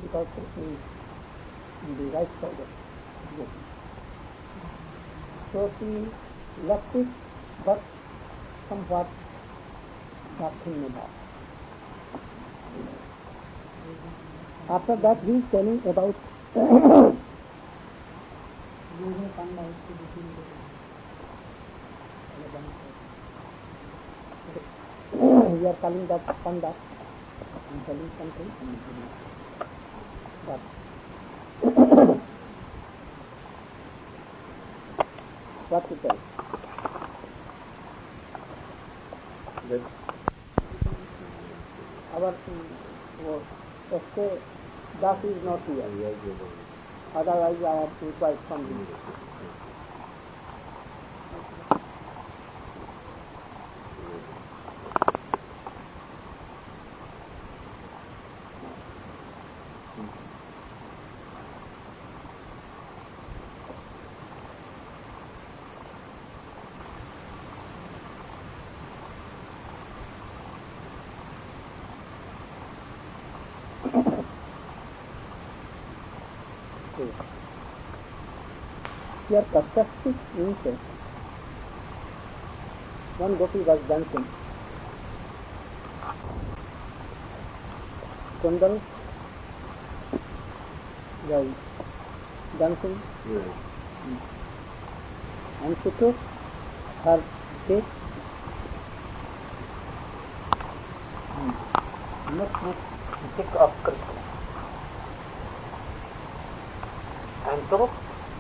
because Krishna is on the right side of gopi. So she left it, but somewhat nothing about. After that he is telling about we are calling that panda. I'm telling something. But what to tell? That our S.K. Das is not here. Otherwise I have to quite something. Here Kasyastic means one gopi was dancing. Kundal was dancing. Yes. And she took her stick mixed with the stick of Krishna and took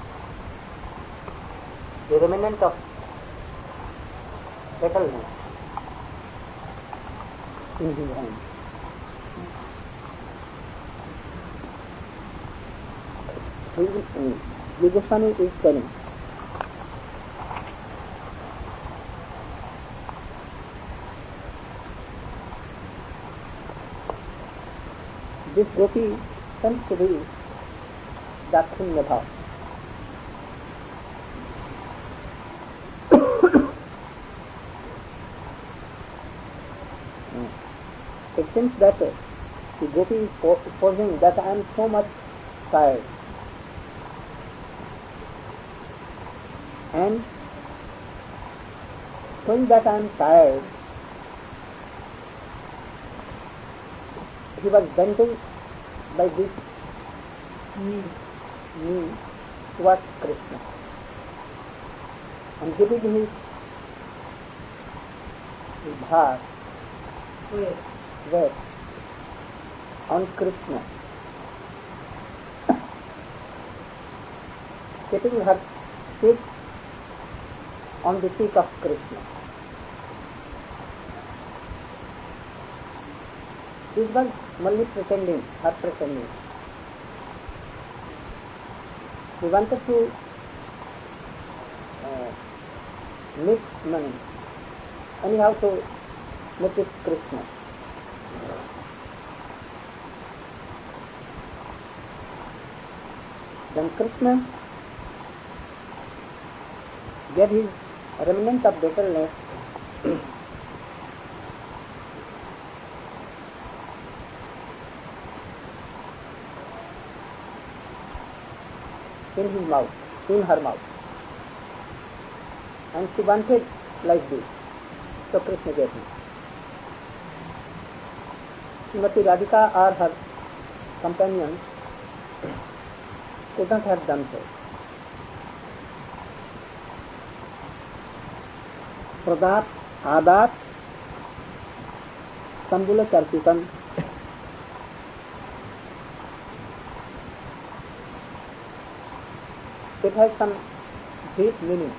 the remnant of petalness in his hand. Jiva Goswami is telling this gopi seems to be Dakshinya Bhav. It seems that the gopi is posing that I am so much tired, and showing that I am tired, he was bending by this knee towards Krishna and giving his bhaar weight on Krishna, keeping her feet on the feet of Krishna. This was only pretending, her pretending. He wanted to meet money, anyhow to meet with Krishna. Then Krishna gave his remnant of bitterness in his mouth, in her mouth, and she wanted like this, so Krishna gave him. Srimati Radhika or her companions could not have done so. Pradat, Adat, Sambula Charpitan. It has some deep meaning,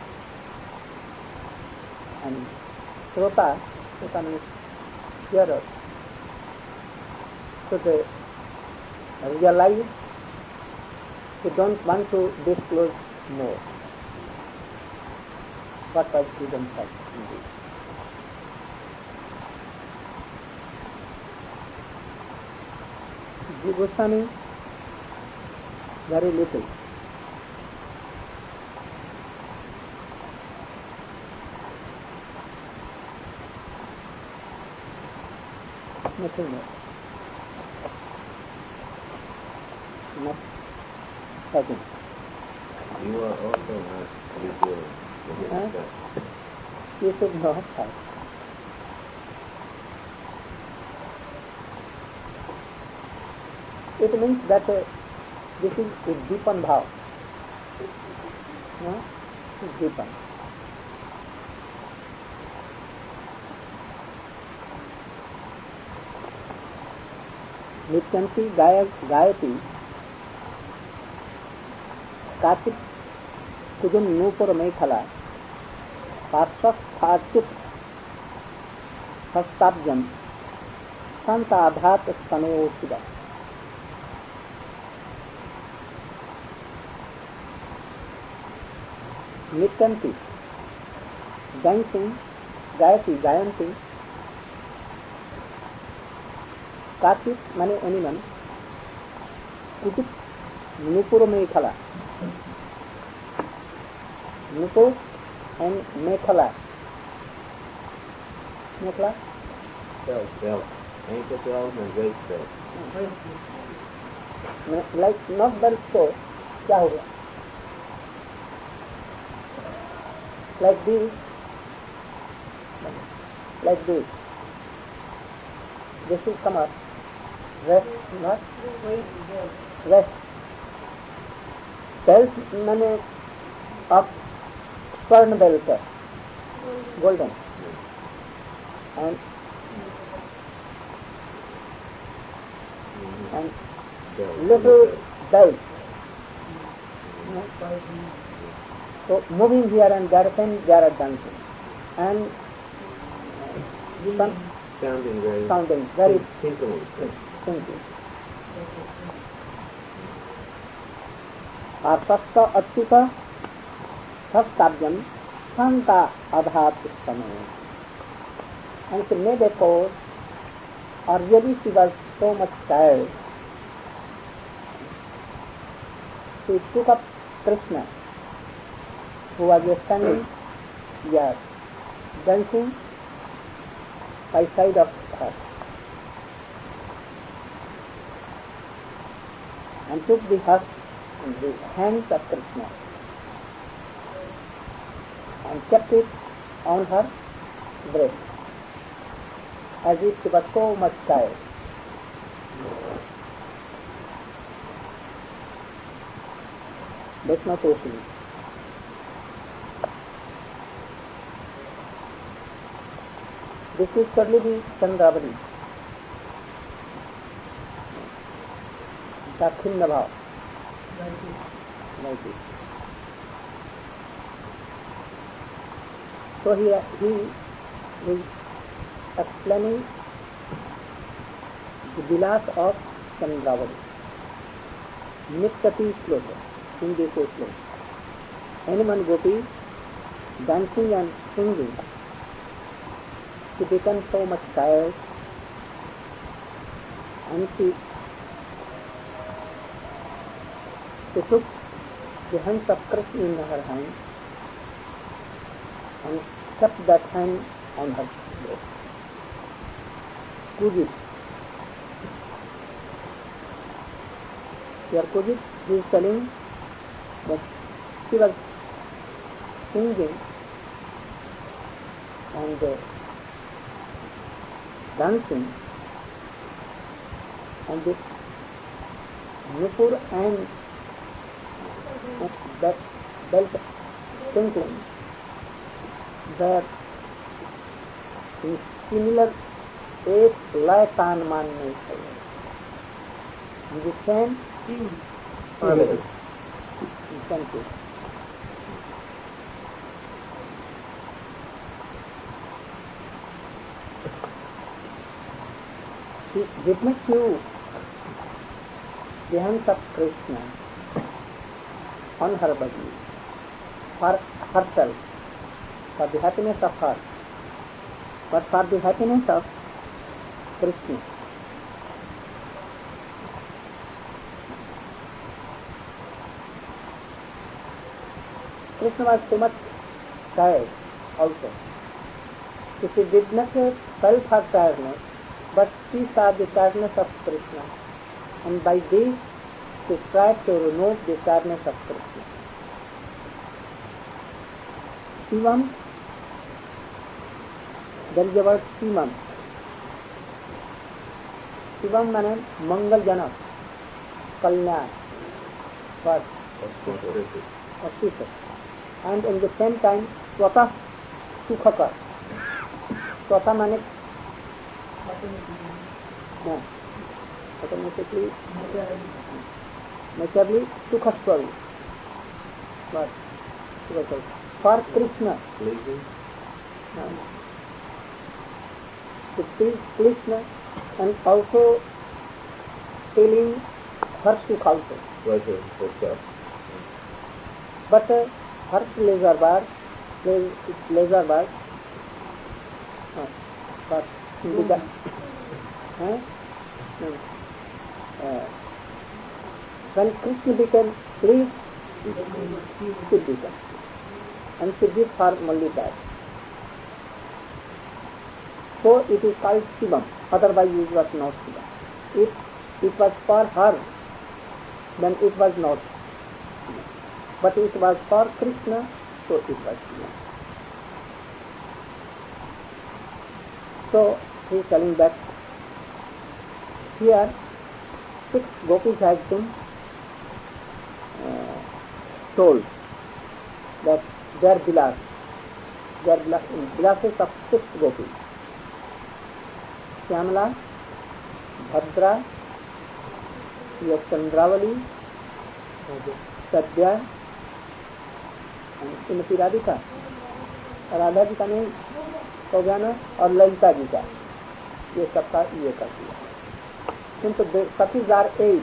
and Srota, means hearer, should realize he don't want to disclose more what was given said indeed. Jiva Goswami, very little. Nothing more. not touching. You are also not revealing the hidden self. You should not touch. It means that this is a deepen bhav. No? It's deepen. Nityanti Gayati Kachit Kujun Nupur Mekhala Parsas Phachit Hastabjan Santa Abhat Stano Sida. Nityanti dancing, Gayati Gayanti, Kachit mane anyone, Kujit Nupur Mekhala, Nupur and Mekhala. Mekhala? Belt. Ankle belt and waist belt. Like not belt so, क्या हो गया? Like this, like this. This will come up. Rest, not rest. Belt मैंने of स्वर्ण belt है, golden, and little belt. So moving here and there, then they are dancing, and sounding very tinkling. Arpasta Atyuta Hastabjam Santa Adhat Stano. And she made a pose, or really she was so much tired. She took up Krishna, who was standing here, dancing by side of her, and took the hands of Krishna and kept it on her breast, as if she was so much tired. That's not okay. This is surely the Chandravali, Dakhinna Bhav, like this. So he is explaining the vilas of Chandravali, Nityati Sloka, in this sloka. Anyone gopi dancing and singing, she became so much tired, and she took the hands of Krishna in her hand and kept that hand on her breast. Kujit. Here Kujit, he is telling that she was singing and dancing, and this Nupur and that belt twinkling were in similar एक लय तान मान में the same harmony. Thank you. She did not use the hands of Krishna on her body for herself, for the happiness of her, but for the happiness of Krishna. Krishna was so much tired also. So she did not felt her tiredness, but she saw the tiredness of Krishna, and by this to try to remove the sadness of Krishna. Shivam, there is a word Shivam. Shivam means Mangaljanak, Kalyan, what? Auspicious. And in the same time, Swatah Sukhakar. Swatah means automatically, naturally, Sukhaswari. What? For Krishna. To please Krishna and also feeling her sukh also. But her pleasure bar, but when Krishna became pleased, she became. And she did her only that. So it is called Shivam, otherwise it was not Shivam. If it was for her, then it was not Shivam. But it was for Krishna, so it was Shivam. So he is telling that here 6 gopis has been told that their vilases of 6 gopis. Shyamala, Bhadra, Chandravali, Sadhya, and Srimati Radhika. Radha ji का नहीं हो गया ना, और ललिता जी का, ये सबका ये कर दिया. किंतु सखीज आर 8.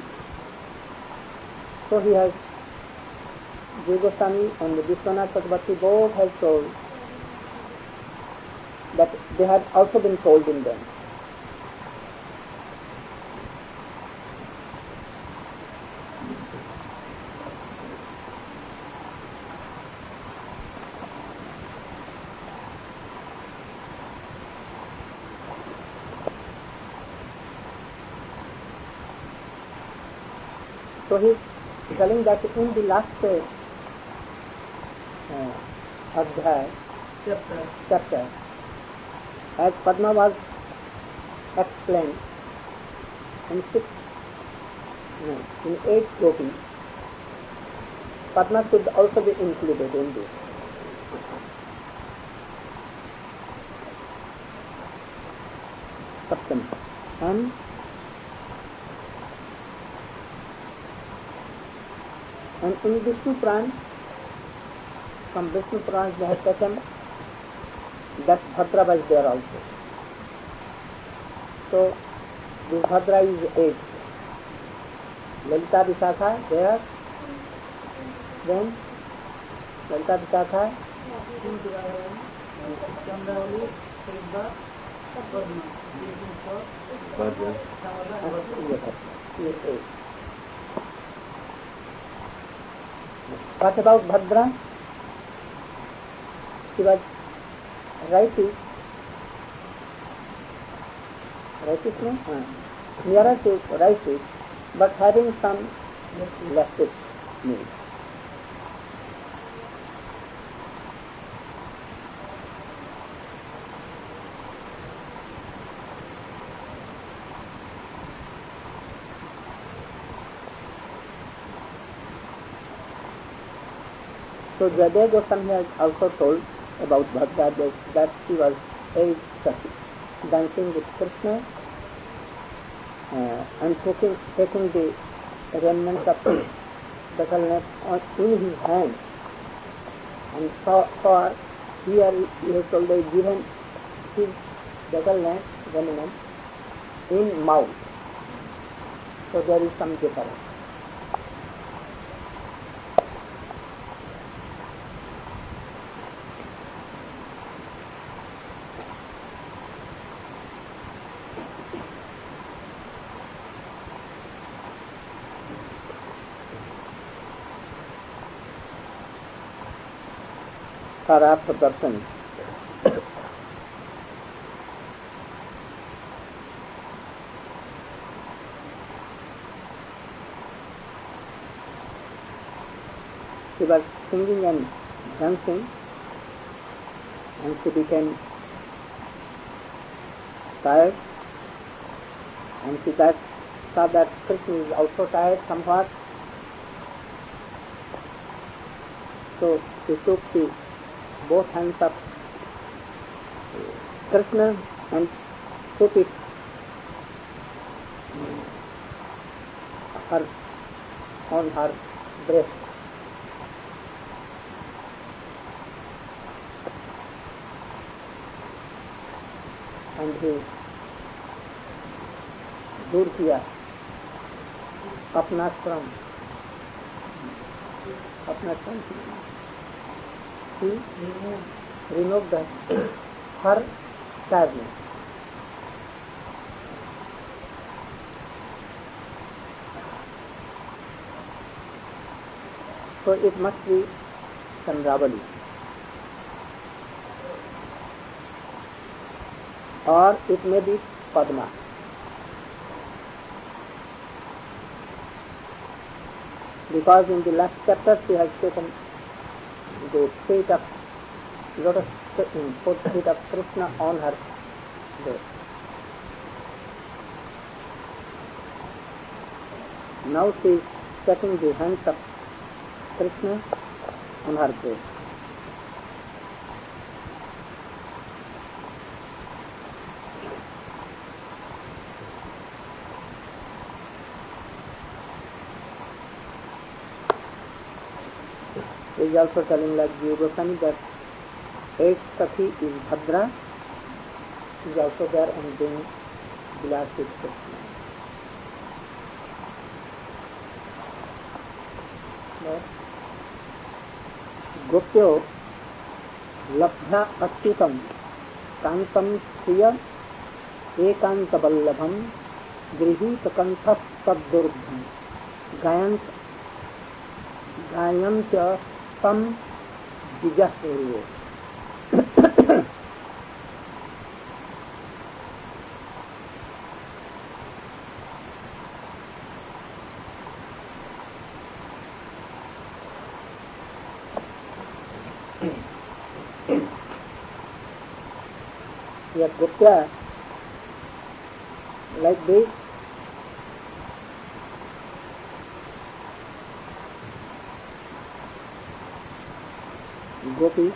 So he has, Jiva Goswami and Vishwanath Chakrabarti both have told that they had also been told in them. So he is telling that in the last adhyay, chapter, as Padma was explained in 8 gopis, Padma should also be included in this. Saptami. And in Vishnu Puran, from Vishnu Puran they have taken that Bhadra was there also. So this Bhadra is 8. Lalita Vishakha there, then Lalita Vishakha, Chandravali, Bhadra. What about Bhadra? She was righteous, no? Nearer to righteous, but having some leftist needs. So Jayadeva Goswami has also told about Bhadra that she was a Sati, dancing with Krishna and taking the remnants of the net in his hand. And for here he has already given his betel net remnant in mouth. So there is some difference. सारा प्रदर्शन She was singing and dancing, and she became tired, and she saw that Krishna is also tired somewhat. So she took both hands of Krishna and put it on her breast. And he दूर किया अपना श्रम he removed her sadness. So it must be Chandravali, or it may be Padma. Because in the last chapter she has taken the feet of lotus feet of Krishna on her breast. Now she is taking the hands of Krishna on her breast. He is also telling like Jiva Goswami that eighth Sakhi is Bhadra, is also there and doing Vilas with Krishna. Gopyo labhya achyutam kantam sriya ekanta vallabham grihita kanthas taddurbham gayantya tam dijasuriyo. Yet Gopya like this Gopi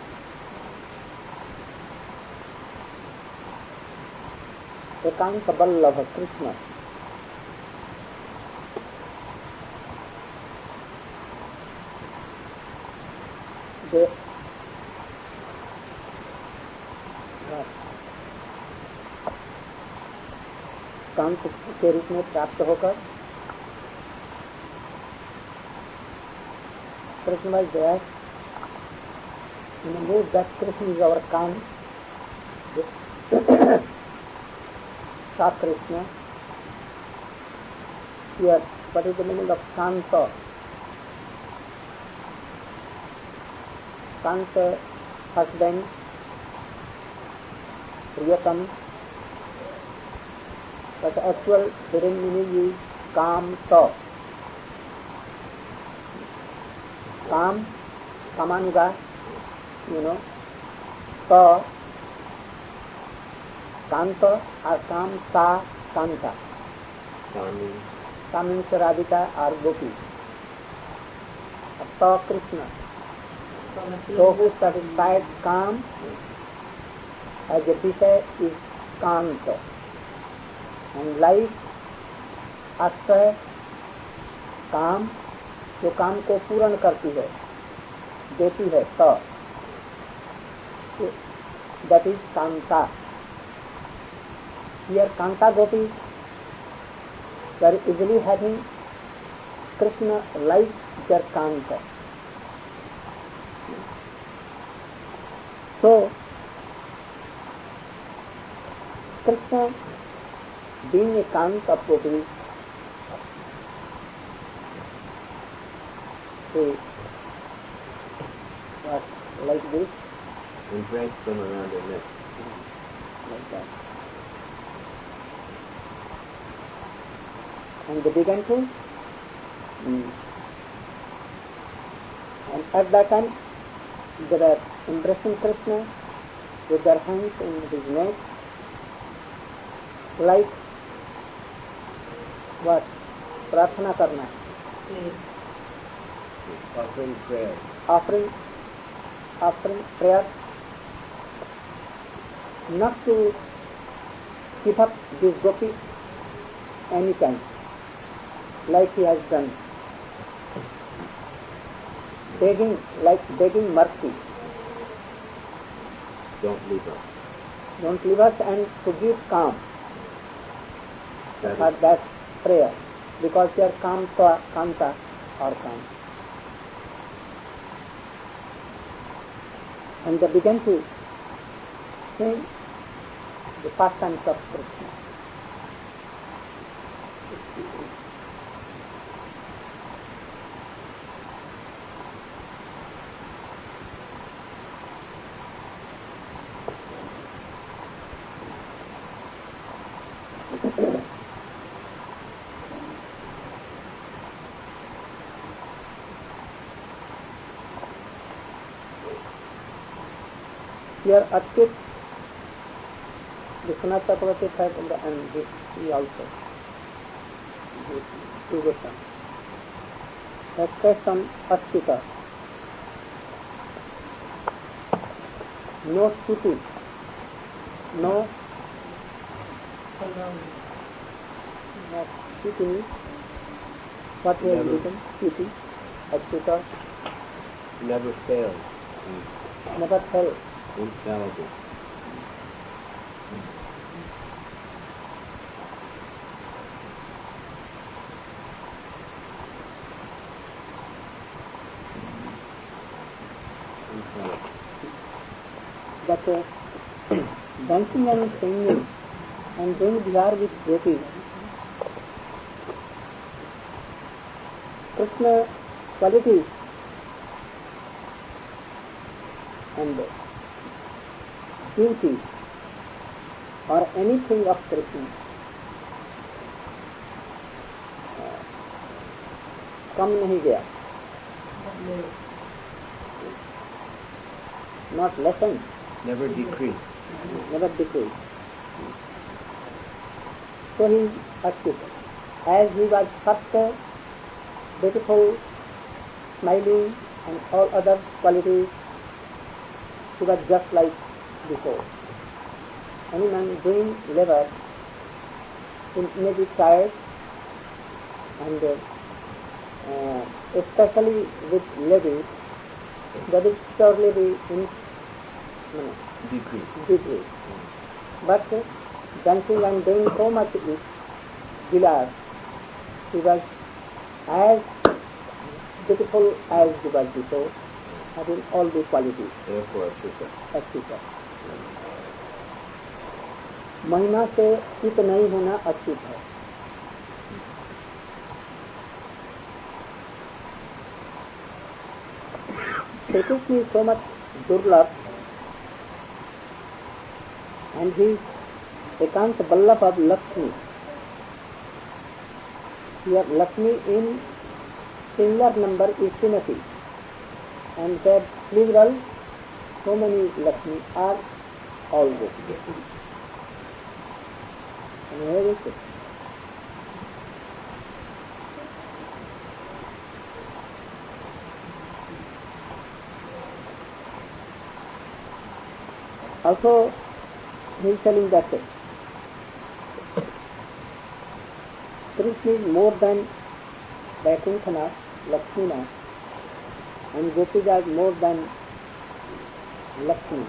Ekanta Vallabha Krishna they Kant के रूप में प्राप्त होकर Krishna is there in a mood that Krishna is our Kant, Sat Krishna. Here, what is the meaning of Kanta? Kanta, husband, Priyatam, but the actual hidden meaning is Kamta. Kam, Kamanuga, Ta, Kanta or Kamta, Kanta. Ka means Radhika or Gopi. Ta Krishna. So who satisfied Kam as a Vishay is Kanta. And life आश्रय काम जो काम को पूर्ण करती है देती है that is Kanta. Here Kanta Gopi very easily having Krishna like their Kanta. So Krishna being a Kant of Gopi, he was like this. And draped them around her neck. Like that. And they began to And at that time, they were embracing Krishna with their hands in his neck, like what? Prarthana karna. Offering prayer. Offering prayer, not to give up this gopi any time, like he has done, begging mercy. Don't leave us. Don't leave us, and to give calm for that prayer, because they are kanta or calm. And they began to sing the pastimes of Krishna. Here Achyut, Vishwanath Chakravarti had, and he also, Goswami, had questioned Achyuta. No Stuti, no Stuti, what he has written, Stuti, Achyuta, Never fails. never failed. Infallible. That dancing and singing and doing bihar with gopis, Krishna qualities and beauty or anything of Krishna कम नहीं गया, not lessened, Never decreased. never decreased. So he is Achyut. As he was first beautiful, smiling and all other qualities, he was just like before. Any man doing labor, he may be tired, and especially with ladies, that is surely be in decrease. But dancing and doing so much with Vilas, he was as beautiful as he was before, having all the qualities. Therefore, Achyuta. महिमा से चित नहीं होना अच्युत है. Krishna is so much durlabh, and he is Ekant Vallabh of Lakshmi. Here Lakshmi in singular number is Srimati, and that plural, so many Lakshmi are always. And where is it? Also, he is telling that Krishna is more than Vaikuntha, Lakshmina, and Gopis are more than Lakshmi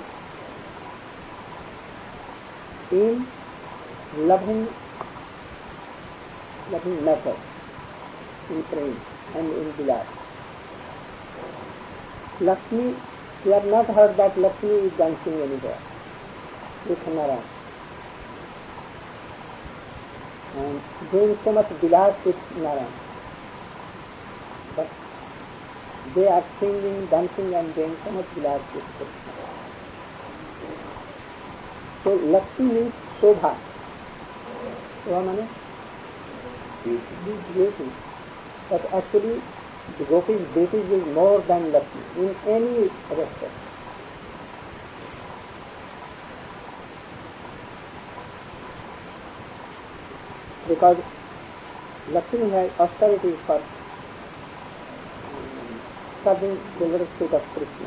in loving matter, in praying and in Vilas. Lakshmi, we have not heard that Lakshmi is dancing anywhere with Narayan and doing so much Vilas with Narayan. But they are singing, dancing and doing so much Vilas with Krishna. So Lakshmi means Shobha. Shobha means beauty. But actually The gopis' deities is more than Lakshmi in any respect. Because Lakshmi has austerity for serving the lotus feet of Krishna.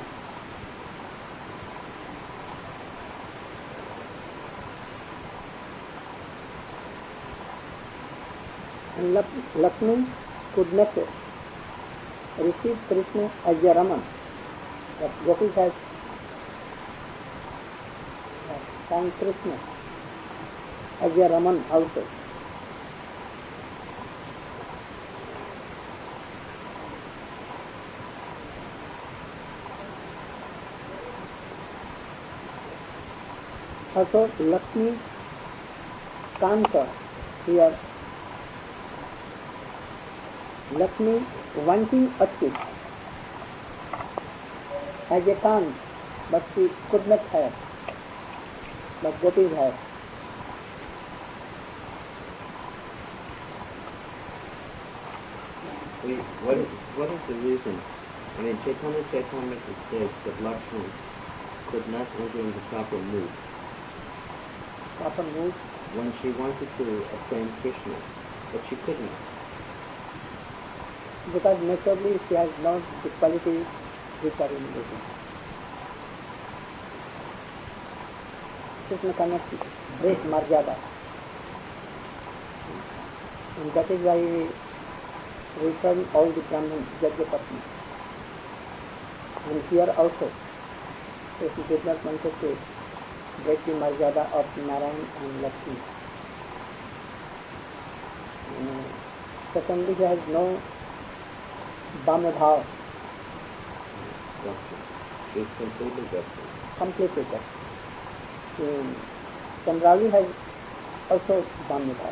And Lakshmi could not receive Krishna as a Raman. But gopis has found Krishna as a Raman also. Also, Lakshmi Kanta here. Lakshmi wanting a chick as a Kant, but she could not have. But gopis have. What is the reason? I mean, Chaitanya Chaitamrita says that Lakshmi could not enter into proper mood. Proper mood? When she wanted to obtain Krishna, but she could not. Because naturally she has not the qualities which are in Krishna. Krishna cannot break Marjada. And that is why we return all the Brahmins, Yajnapatni. And here also, Krishna did not want to break the Marjada of Narayan and Lakshmi. Secondly, he has no Bhama Bhav. She is completely different. Completely different. Chandrali has also Bhama Bhav.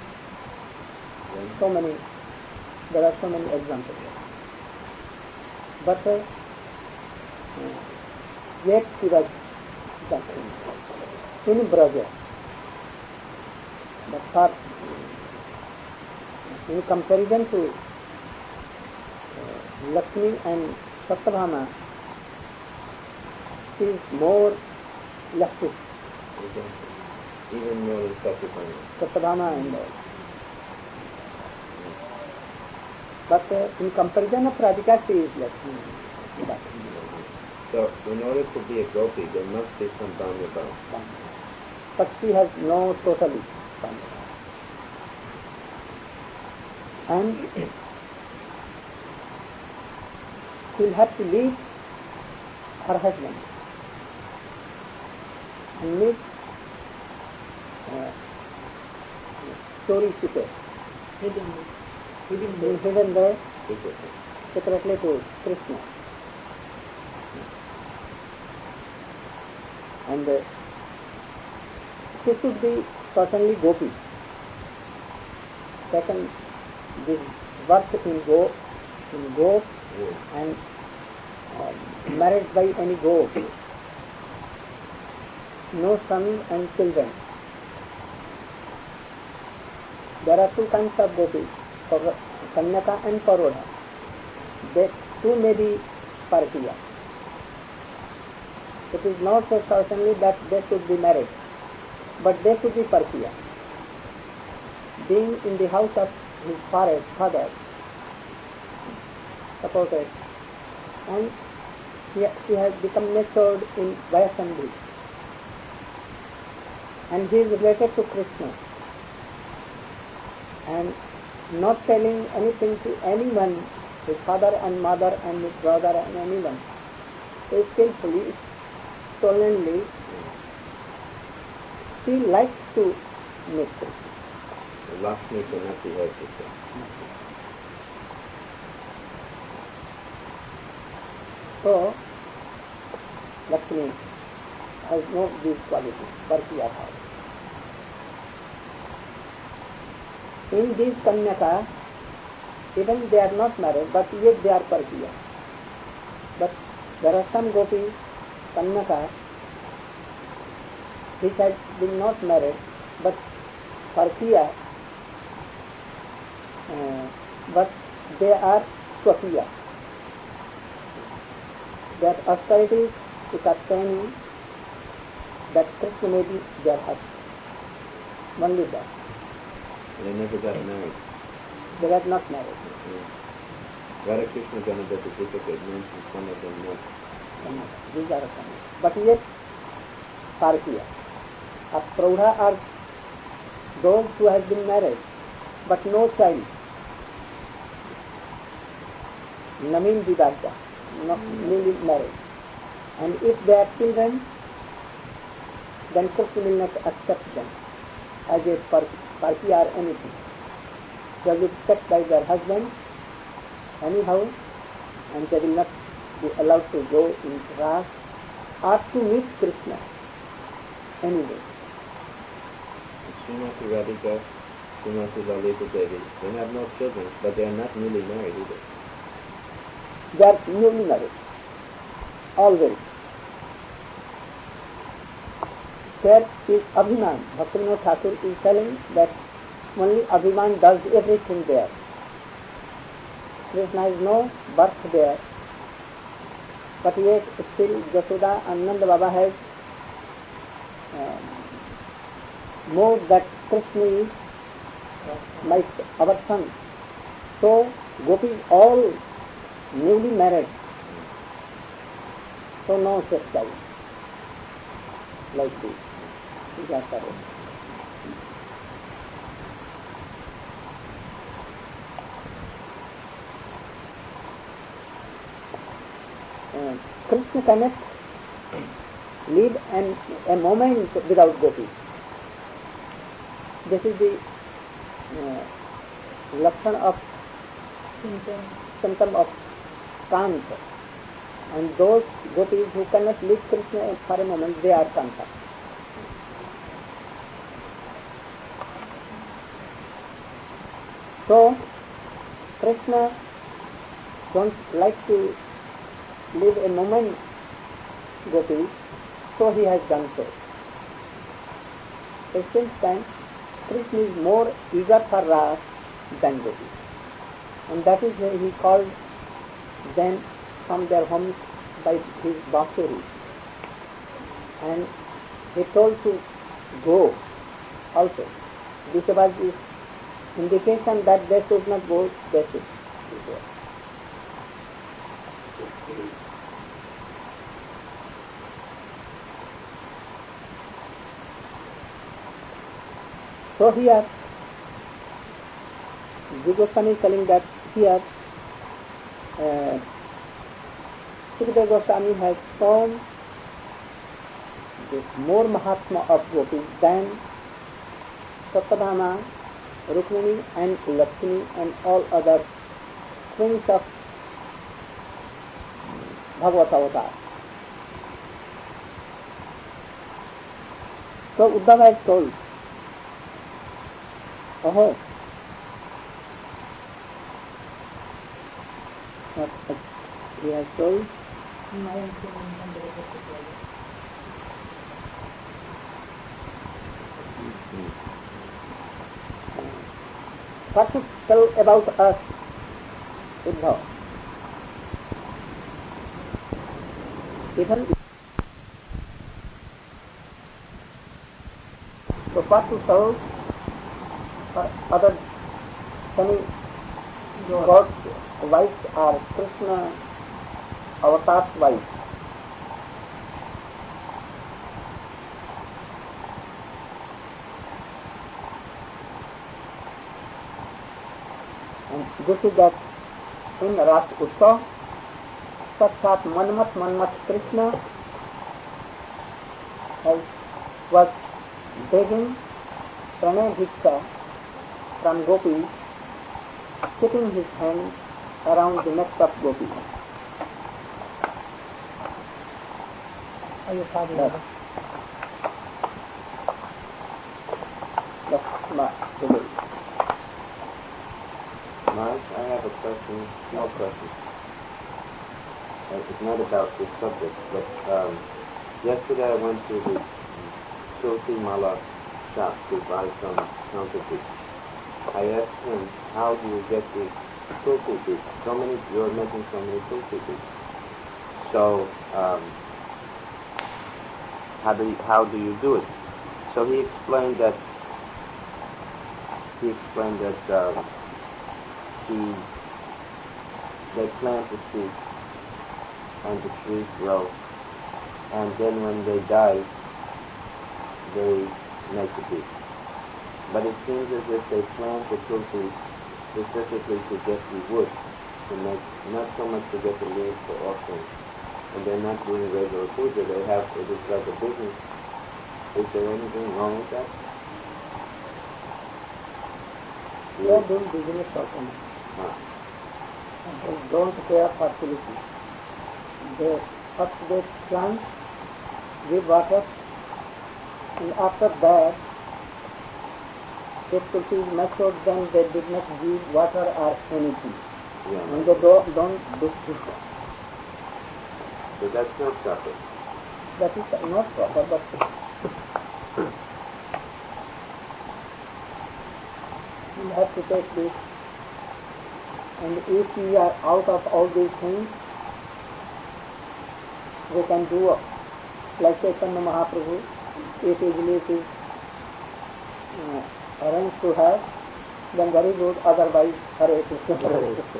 So many, there are so many examples. But yet she was in Braja. But for, in comparison to Lakshmi and Satyabhama, she is more luscious. Even more than Satyabhama. Satyabhama and all. But in comparison of Radhika, she is Lakshmi. So, in order to be a gopi, there must be some Bhama Bhav. But she has no totally Bhama Bhav. And she will have to leave her husband and live story secret. Hidden there secretly to Krishna. And she should be certainly gopi. Second, this birth in go and married by any go. No sons and children. There are two kinds of gopis, Kanyaka and Paroda. They too may be Parkiya. It is not so certainly that they should be married, but they should be Parkiya. Being in the house of his father, supported, and he has become matured in Vayasandhi. And he is related to Krishna. And not telling anything to anyone, his father and mother and his brother and anyone, skillfully, stolidly, he likes to meet Krishna. Lakshmi cannot behave this way. So, Lakshmi has no these qualities, Parkiya Bhava. In these Kanyaka, even they are not married, but yet they are Parkiya. But there are some gopis, Kanyaka, which has been not married, but Parkiya, but they are Swakiya. That austerities to sustain that Krishna may be their husband. Only that. They never got married. They were not married. Yeah. Radha Krishna Ganadata Dipaka mentions some of them not. These are some. But yet, Parkiya. A Praudha are those who have been married, but no child. Namin Vidaka, newly married. And if they have children, then Krishna will not accept them as a Parki or anything. They will be kept by their husband anyhow, and they will not be allowed to go in Ras or to meet Krishna anyway. Srimati Radhika, Srimati Lalita Devi, they have no children, but they are not newly married either. They are newly married, always. There is Abhiman. Bhaktivinoda Thakur is telling that only Abhiman does everything there. Krishna has no birth there, but yet still Jasoda and Nanda Baba has moved that Krishna is like our son. So gopis all newly married. So no such child like this. These are correct. Krishna cannot live a moment without gopis. This is the lakshan of symptom of Kanta. And those gopis who cannot leave Krishna for a moment, they are Kanta. So, Krishna don't like to live a moment gopis, so he has done so. At the same time, Krishna is more eager for Ras than gopis. And that is why he called them from their homes by his Basuri. And he told to go also. This was his indication that they should not go, they should go. So here, Goswami is telling that here, Sukadeva Goswami has shown this more Mahatma of gopis than Satyabhama, Rukmini and Lakshmi and all other queens of Bhagavad Avatar. So Uddhava has told, oh, what he has told, what to tell about us, Uddhava? Even so, what to tell other many God's wives are Krishna Avatar's wives. And this is that in Ras Utsav, Sakshat Manmat Krishna was begging Pranay Bhiksha from gopis, keeping his hand around the necks of gopis. Are you following? Yes. Maharaj, I have a question, small question. It's not about this subject, but yesterday I went to the Tulsi Mala shop to buy some counterfeits. I asked him, how do you get the tulsi beads. You're making so many tulsi beads. So, how do you do it? So he explained that they plant the seed and the trees grow, and then when they die, they make the bead. But it seems as if they plant the tulsi specifically to get the wood, to make, not so much to get the leaves for offering. And they're not doing regular puja, it is like a business. Is there anything wrong with that? They are doing business often. They don't care for fertility. First they plant, give water, and after that, if it is matured, then they did not give water or anything. Yeah. And they don't do this. So that's not proper. That is not proper, but we have to take this. And if we are out of all these things, we can do like Chaitanya Mahaprabhu, if his leaf is arranged to have, then very good, otherwise Hare Krishna, Hare Krishna.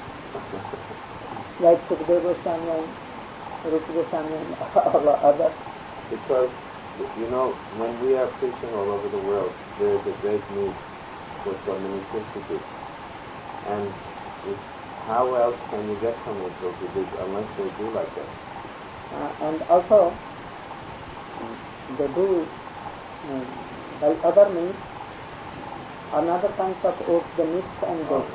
Like Sukadeva Goswami and Rupa Goswami and all others. Because, when we are preaching all over the world, there is a great need for so many tulsi beads. And how else can you get so many tulsi beads unless they do like that? And also, they do by other means, another kinds of oaths, the mix and go.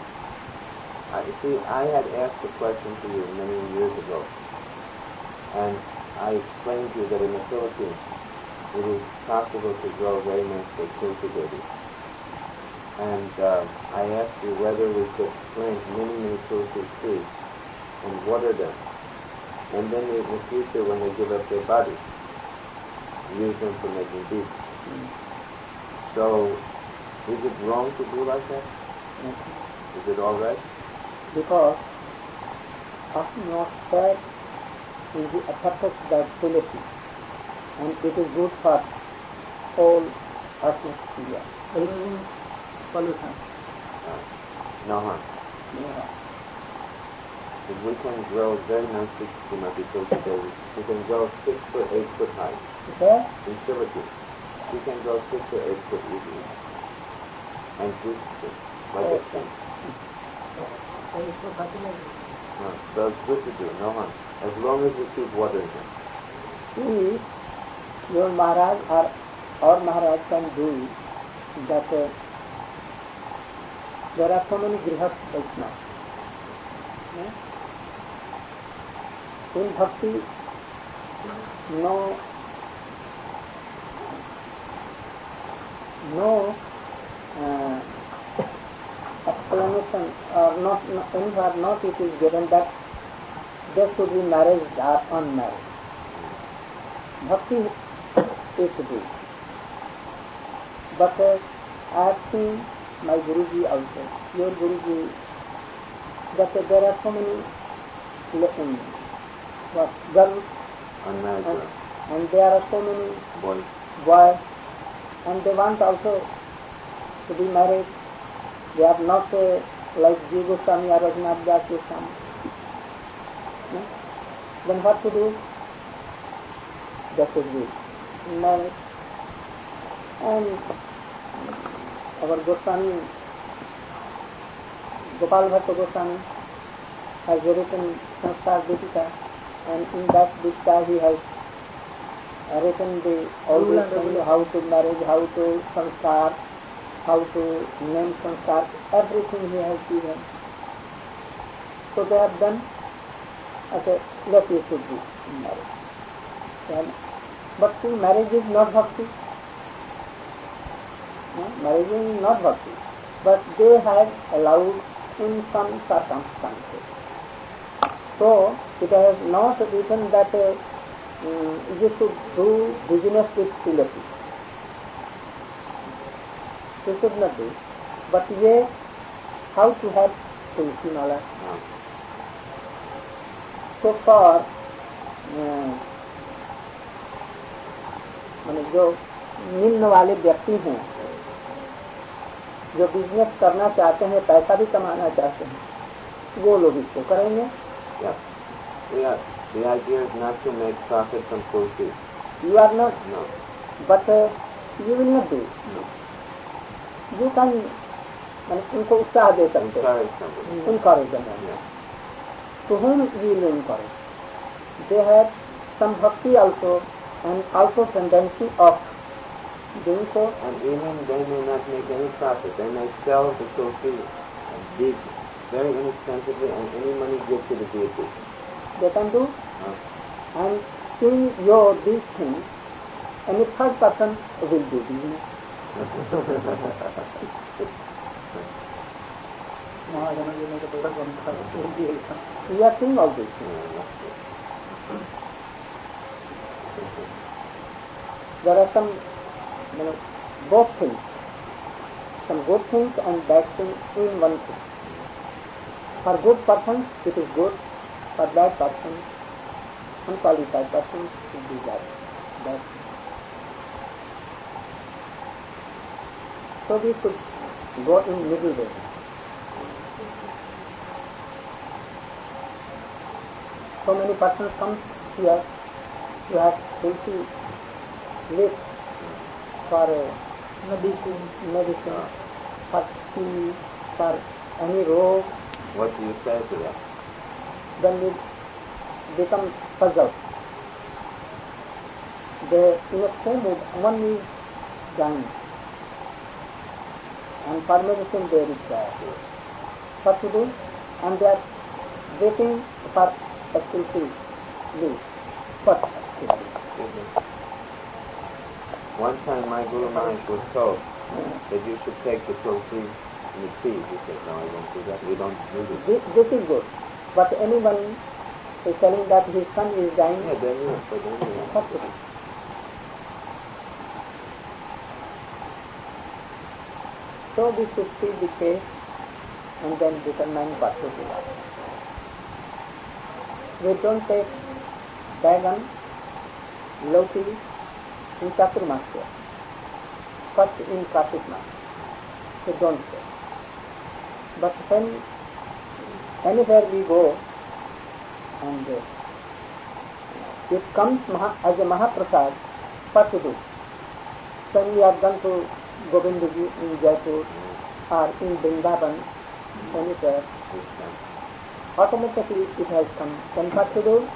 I had asked a question to you many years ago, and I explained to you that in the Philippines, it is possible to grow very nicely tulsi babies. And I asked you whether we could plant many tulsi trees and water them, and then in the future, when they give up their bodies, use them for making beads. So, is it wrong to do like that? Is it all right? Because atmosphere is the affects the quality, and it is good for whole atmosphere. Pollution. No harm. If we can grow very nicely, we can grow 6 foot, 8 foot high. Okay? In Philippines, we can grow 6 or 8 foot easily. And juice it like a tree. So it's good to do, no harm. As long as we keep watering them. If your Maharaj or our Maharaj can do that, there are so many grihasthas right now. In bhakti, no explanation or not it is given that there should be marriage or unmarried. Bhakti is to do. But I have seen my Guruji also, your Guruji, that there are so many girls Unmarried girls. And there are so many boys, and they want also to be married. They are not like Jiva Goswami or Raghunath Das Goswami. Then what to do? That should be married. And our Goswami, Gopal Bhatta Goswami, has written Sanskar Deepika, and in that Deepika he has written all these things, how to marriage, how to sanskar, how to name sanskar, everything he has given. So they have done, okay, let you should be married. But see, marriage is not bhakti. Marriage is not bhakti. But they have allowed in some circumstances. So it has not written that you should do business with philosophy. You should not do. But yes, how to have So you see knowledge. हाँ. So for माने जो निम्न वाले व्यक्ति हैं, जो business करना चाहते हैं, पैसा भी कमाना चाहते हैं, वो लोग इसको करेंगे. Yeah. The idea is not to make profit from tulsi. You are not. No. But you will not do. No. You can उनको उत्साह दे सकते. Encourage somebody. Encourage them. Yeah. To whom you will encourage? They have some bhakti also, and also tendency of doing so. And even they may not make any profit. They may sell the tulsi very inexpensively, and any money give to the deity. They can do. And seeing your these things, and a third person will do business. We are seeing all this. There are some, both things, some good things and bad things in one thing. For good persons, it is good. For bad persons, unqualified persons, it is bad. So we should go in middle way. So many persons come here to have tulsi leaf for medicine, for tea, for any rogue. What do you say to that? Then we become puzzled. They, in a same mood, one is dying, and for medicine they require. What to do? And they are waiting for a tulsi leaf. What? One time my Guru Maharaj was told that you should take the tulsi in the tea. He said, no, I won't do that. We don't do this. This is good. But anyone is telling that his son is dying, Yeah, then yes, but then what to do? So we should see the case and then determine what to do. We don't take Dagan, Loti in Chaturmasya, first in Kartik Mass. We don't take. But when anywhere we go and it comes as a Mahaprasad, what to do? When we have gone to Govindji in Jaipur or in Vrindavan, anywhere, automatically it has come. Then what to do?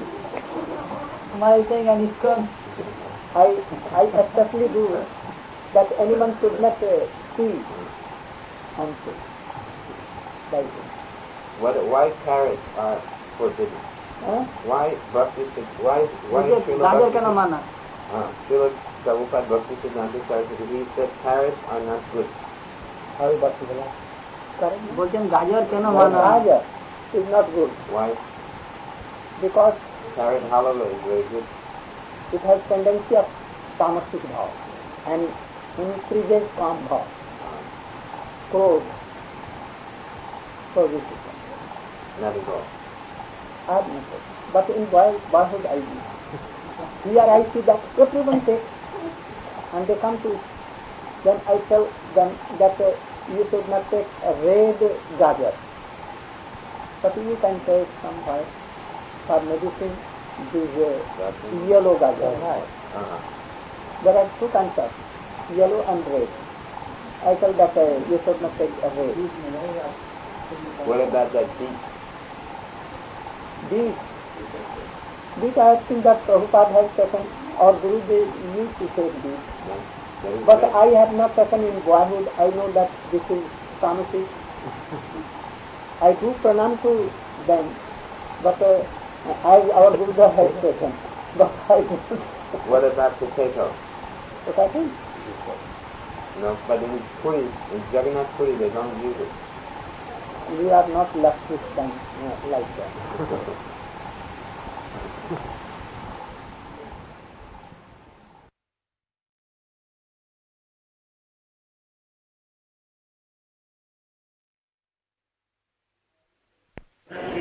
My saying and ISKCON, I especially do that anyone should not see and see. Like this. Why carrots are forbidden? Why Bhakti why गाजर का न माना. Srila Prabhupada Bhakti Siddhanta Saraswati, he said carrots are not good. How is Bhakti बोला? Correct. बोलते हैं गाजर का न माना. Gajar is not good. Why? Because Carrot halava is very good. it has tendency of tamasic bhav and increases काम bhav, क्रोध. So this is Not at all. I have nothing. But in boyhood I do. Here I see that everyone takes and they come to, then I tell them that you should not take a red gajar, but you can take some white for medicine. This yellow gajar. There are two kinds of yellow and red. I tell that you should not take a red. What about that beet? Beet I have seen that Prabhupada has taken, or Guruji used to take beet. But Great. I have not taken in boyhood. I know that this is tamasic. I do pranam to them, but as our Guruji has taken. But I don't. What about potato? Potato? No, but in Puri, in Jagannath Puri, they don't use it. We are not left with them like that.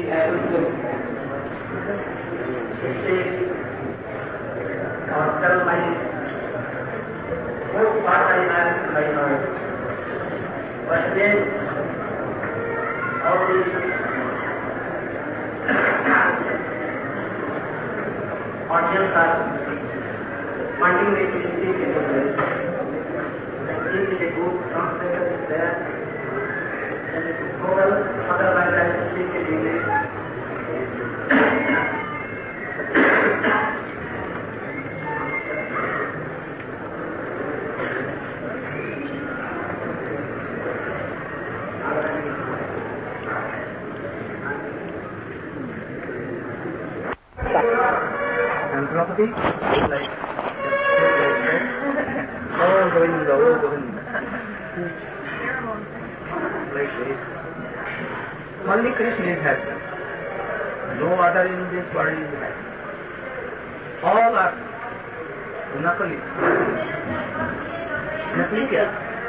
able to speak or tell my what I am by heart. But then all these audience are wanting me to speak in English. And if a good translator is there, then it is total, otherwise I speak in English. Anthropology is like all Govinda, all Govinda. Like this. Only Krishna is happy. No other in this world is happy. All are nakali. Nakali kya?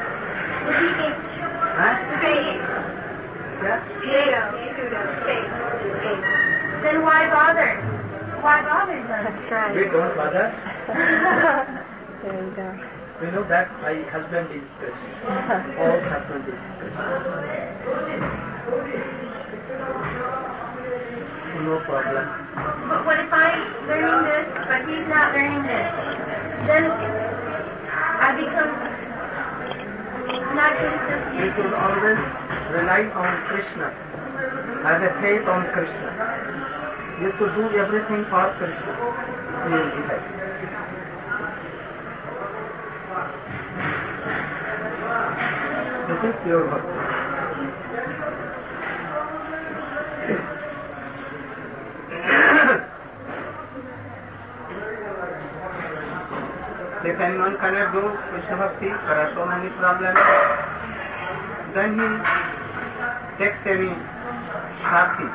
Then why bother? Why bother then? That's right. We don't bother. There you go. We know that my husband is Krishna. All husband is Krishna. No problem. But what if I'm learning this, but he's not learning this? Then I become not You consistent. should always rely on Krishna. Have a faith on Krishna. You should do everything for Krishna. You will be happy. This is pure bhakti. If anyone cannot do Krishna bhakti, there are so many problems, then he takes any bhakti,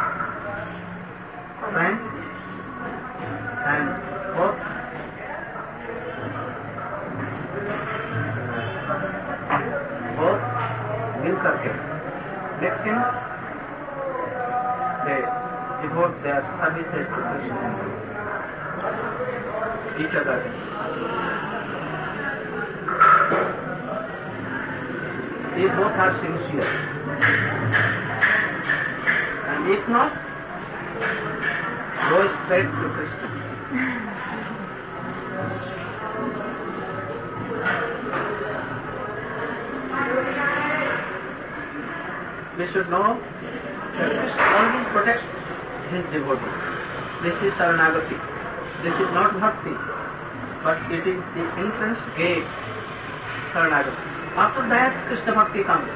friend, and both मिल करके next him, they devote their services to Krishna, each other. They both are sincere, and if not, go straight to Krishna. We should know that Krishna always protects his devotees. This is Saranagati. This is not Bhakti, but it is the entrance gate, Saranagati. After that, Krishna Bhakti comes.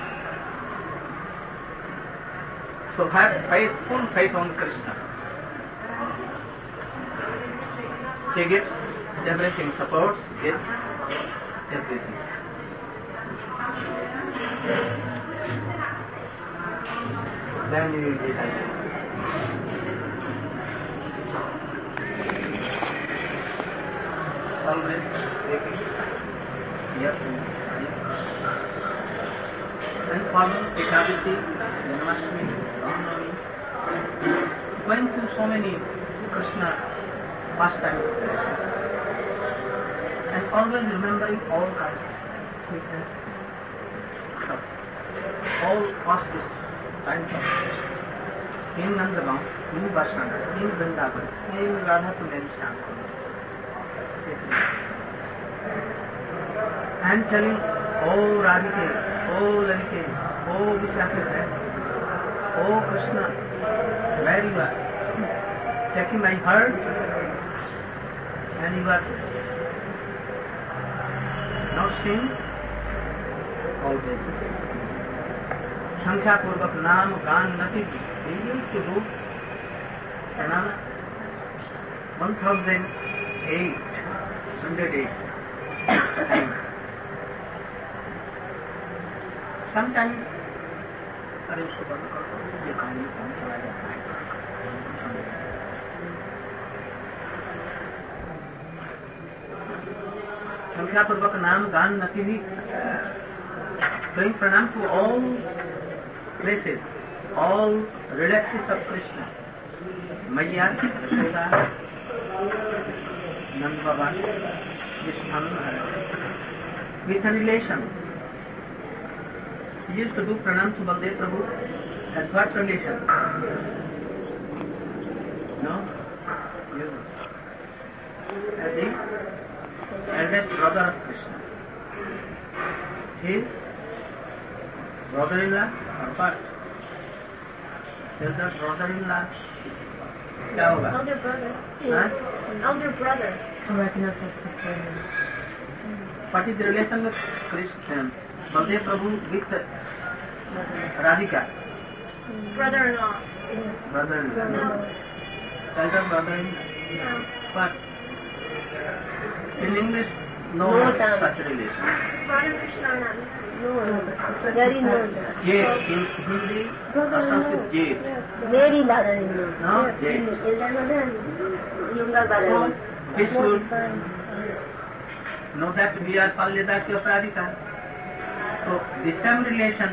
So have faith, full faith on Krishna. He gives everything, supports, gives everything. Then you will be happy. Always taking yes. And follow Ekadasi, Janmashtami, Ramnavami, going through so many Krishna pastimes, and always remembering all kinds of sweetness, all auspicious times of Krishna. In Nandagaon, in Varsana, in Vrindavan, in Radha Kundari Shyam. And telling, oh Radhike, oh Lalike, oh Vishakha, oh Krishna, where you are? Taking my heart, and you are not seeing always. Sankhya Purvak Naam Gan Nati. We used to do pranam 1,808 times. Sometimes अरे उसको बंद कर दो, ये कहानी कौन चला जाता है? संख्या पूर्वक नाम गान नति, doing pranam to all places, all relatives of Krishna, Maya, Yashoda, Nand Baba, Vishnu, with relations. He used to do pranam to Baldev Prabhu as what relation? No? As the eldest brother of Krishna. His brother-in-law or what? Elder brother-in-law. क्या होगा? Elder brother. Huh? Elder brother. What is the relation with Krishna? Baldev Prabhu with Radhika? Brother-in-law. Brother-in-law. Elder brother-in-law. What? In English, no such relation. Radha Krishna or not? Very no. Jade in Hindi or Sanskrit, Jade. Very brother-in-law. No? Jade. Younger brother. We should know that we are Palyadasi of Radhika. So the same relation,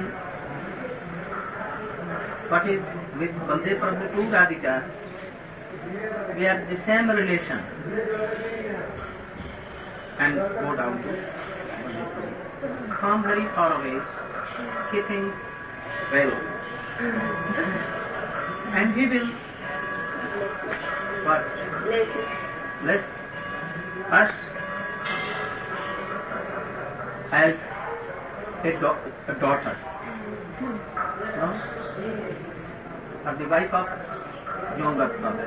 what is with Baldev Prabhu to Radhika, we have the same relation. And go down to from very far away, keeping well. And he will what? Bless us as a daughter. No? Or the wife of younger brother.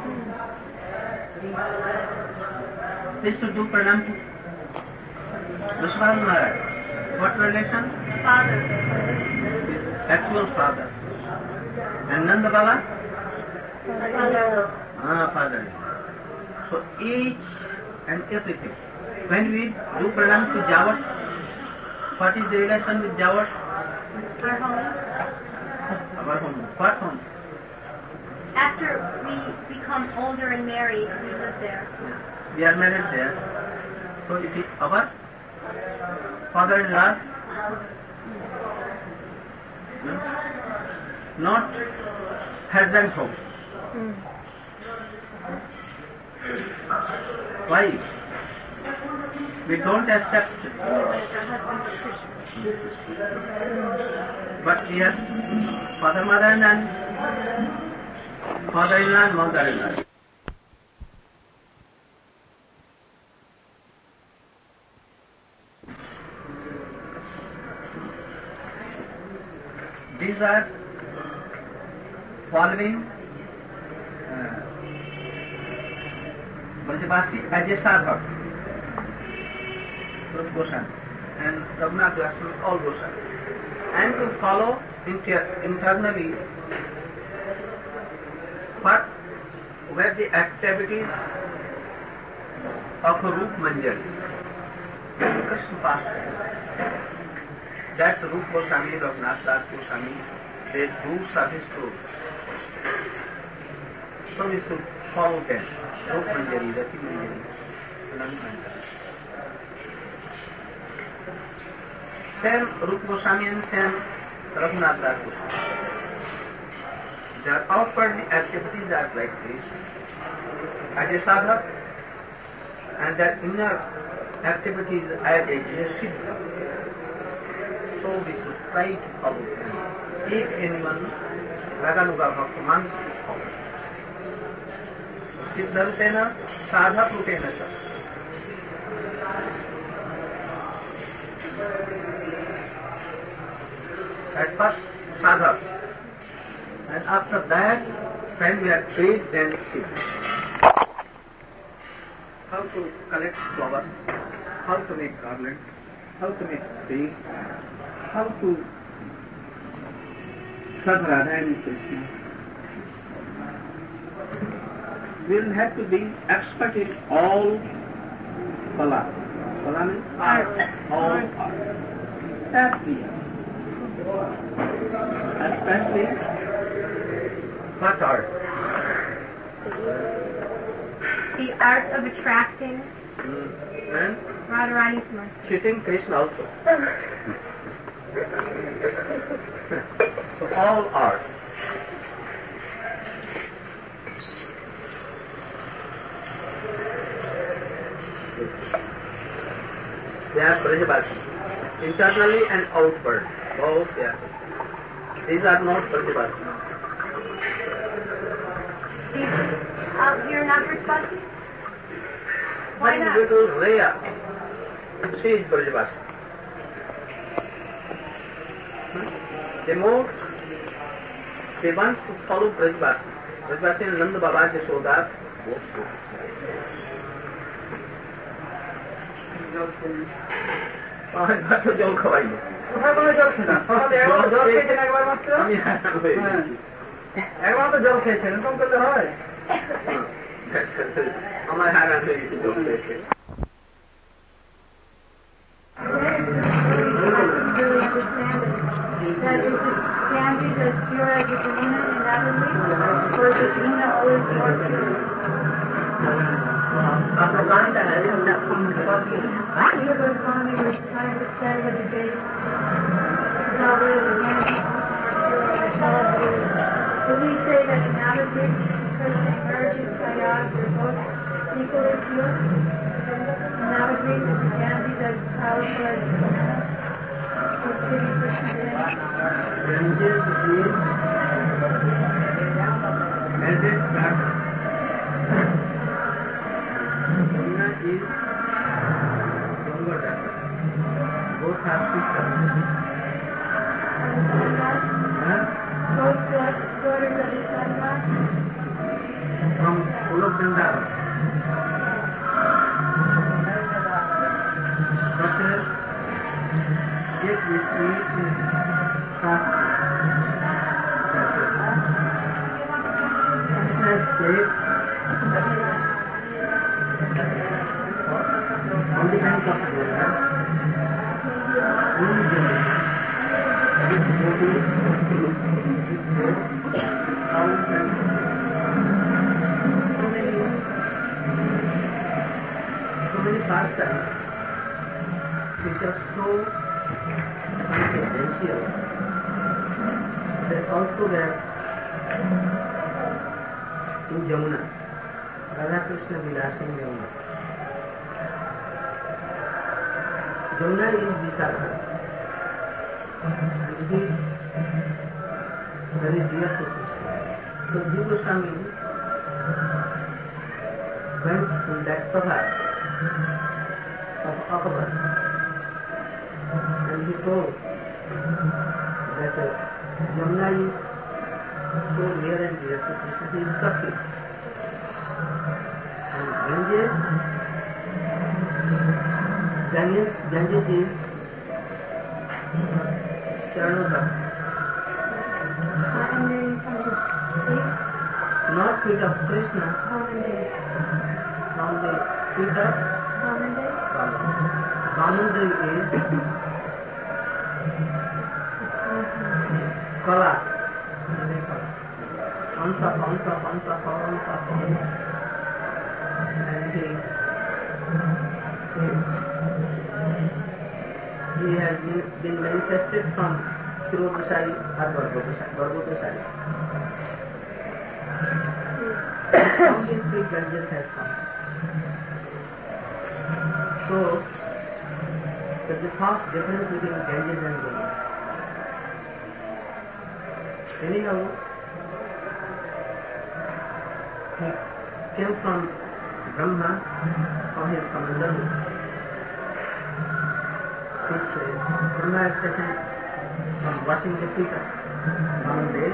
This should do pranam to Vishwan Maharaj. What relation? Father. His actual father. And Nanda Baba? Father-in-law. Father. So each and everything. When we do pranam to Jawat, what is the relation with Jawat? Our home. Our home. What home? After we become older and married, we live there. We are married there. So it is our father-in-law, not husband's home. Why? We don't accept it. But we have father-mother and father-in-law and mother-in-law. These are following Brajavasi as a sadhak, Rupa Goswami and Raghunath Goswami, all Goswami, and to follow internally what were the activities of Rup Manjari, Krishna Pastor. That Rupa Goswami, Raghunath Das Goswami, they do service to. So we should follow them. Rupa Manjari, Rati Manjari, Anand Manjari. Same Rupa Goswami and same Raghunath Das Goswami. Their outward activities are like this, as a sadhak, and their inner activities as a siddha. So we should try to follow them. If anyone Raganuga Bhakta wants to follow, Siddha Rupena, Sadha Rupena Sa. At first, Sadha. And after that, when we are trained, then Siddha. How to collect flowers, how to make garland, how to make space, how to serve Radha and Krishna. We will have to be expert in all kala. Kala means art. All art. That we are. Especially what art? The art of attracting And Radharani's mercy. cheating Krishna also. So all arts. They are Brajavasi. Internally and outward. Both they are. These are not Brajavasi. You're not Brajavasi? Why Very not? little rare. She is Brajavasi. They want to follow Brajavasi. Brajavasi and Nanda Baba Yashoda. জল খাওয়াই জল খেলাম সকালে একবার জল খেয়েছেন একবার মাত্র একবার তো জল খেয়েছেন এরকম করলে হয় আমার হারান হয়ে গেছে জল খেয়েছে Ganges as pure as Jamuna and Navali, or is Jamuna always more pure? Srila Goswami was trying to settle a debate about whether the Ganges is more pure or the Talavali. Will we say that in Navadvip, Krishna emerges Prayag, they're both equally pure? In Navadvip, is the Ganges as powerful as Jamuna? Or Sri Krishna Jai? Ganges is melted blood. Yamuna is Ganga Jal. Both have sisters. Both daughters of the Sangha? From Golok Vrindavan. But yet we see in Shastra. Krishna said on the bank of Ganga, so many pastimes which are so confidential. There is also that in Jamuna, Radha Krishna vilasing Jamuna. Jamuna is Visakha. And he is very dear to Krishna. So Jiva Goswami went to that Sabha of Akbar and he told that Jamuna is so near and dear to Krishna, he is Sakhi. And Ganges is Charanodhar. Not feet of Krishna, on the feet of Vamandev is Kala. Hansa. And he has been manifested from Kshirodashari or Barbhodashari. From this three Ganges has come. So, there is a vast difference between Ganges and Jamuna. Anyhow, he came from Brahma for his commander, which Brahma has taken from washing the feet of Vamandev.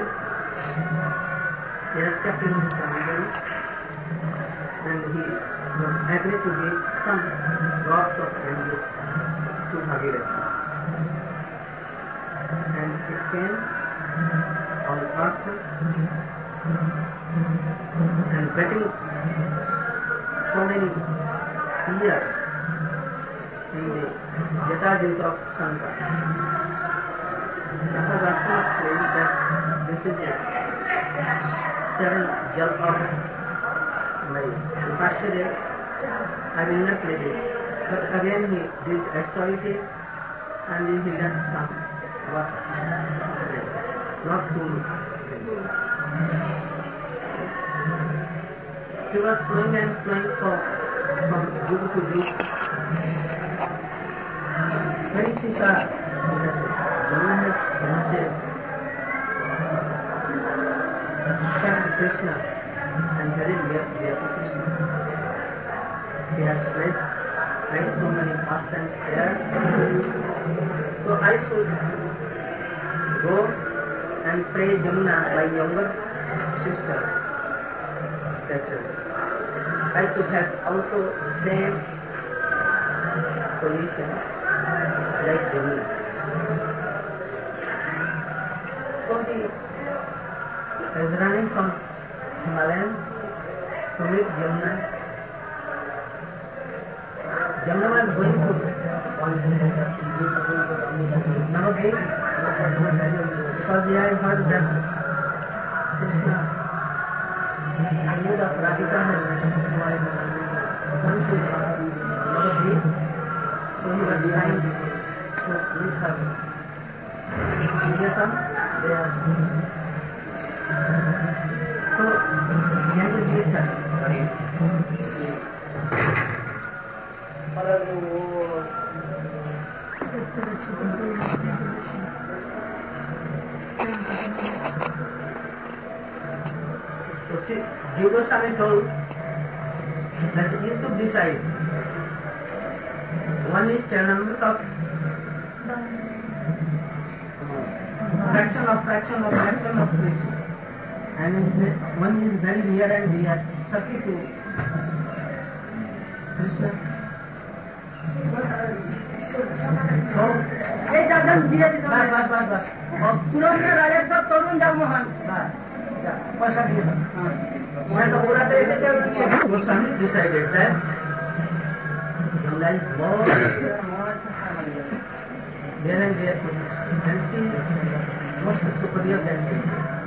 He has kept in his commander and he was agreed to give some drops of Ganges to Bhagirathi. And it came on earth and wetting so many years in the Jatajuta of Santa. Santa Rashtra says that this is the seven jal of Mary. The first day I will not let it. But again he did austerities and then he left some water. Not too much. He was flowing and flowing from group to group. When she saw that Yamuna has conceived Krishna and very dear to Krishna, he has placed so many pastimes there. So I should go and pray Yamuna, my younger sister. I should have also same position like Yamuna. So he is running from Himalayan to meet Yamuna. Yamuna was going to Navadvip because he had heard that Krishna, the mood of Radhika has come to Navadvip, so he was trying to meet her. There. So he had to meet her. So Jiva Goswami told that you should decide. One is Charanamrita, fraction of Krishna, and one is very near and dear, Sakhi to Krishna. So, पुरस्कार राजा सब तरुण जाओ मोहन पैसा दिए मैं तो बोला था ऐसे चल रही है Goswami decided that Ganga is more there and there and she is most superior than this.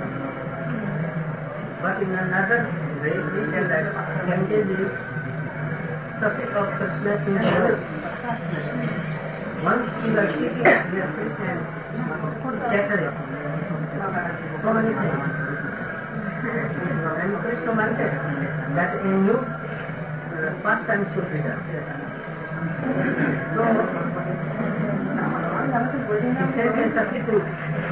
But in another way, we said that Ganga is subject of Krishna in heaven. Once he was speaking near Krishna and chattering so many things. And Krishna wanted that a new pastime should be done. So he said a substitute.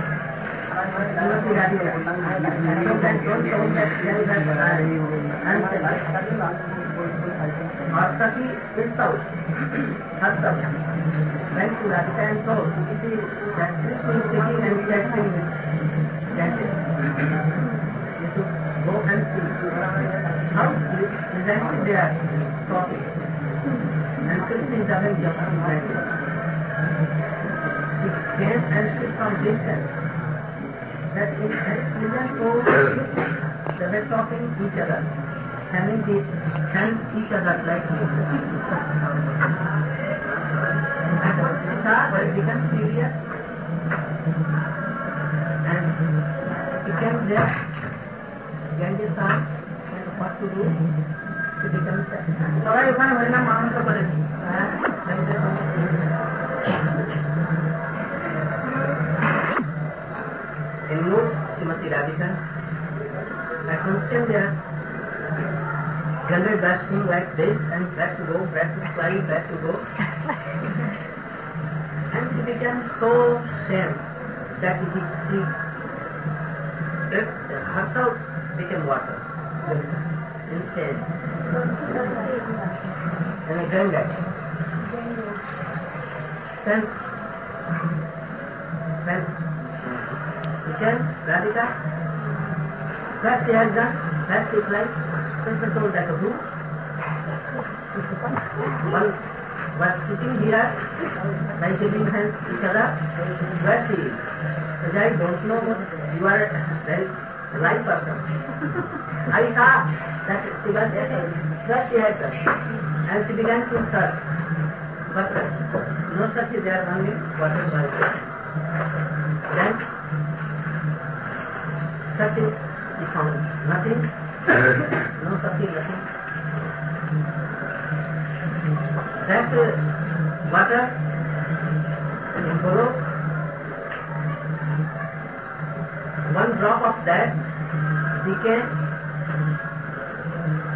Or Sakhi is out. Herself went to Radhika and told that Krishna is sitting and chatting with Ganga. You should go and see how exactly they are talking. And Krishna is having Japani language. She came and stood from distance. That in pleasant told they were talking each other, having the hands each other like this. And once she saw her become furious and she came there, Ganga asked what to do. She became সবাই ওখানে হরিনাম মানন্ত করেছে in mood, Srimati Radhika, as one came there, Ganga is asking like this and back to go, back to fly, back to go. And she became so sad that she herself became water, insane. And Ganga. Then, Then Radhika, first she has done, first she climbed, Krishna told that who? One was sitting here, by shaking hands each other, where she is? Because I don't know, you are a very right person. I saw that she was sitting, first she had done, and she began to search, but no such is there, only water was there. Then Sati, he found nothing, no Sati, nothing. That water in Golok, one drop of that became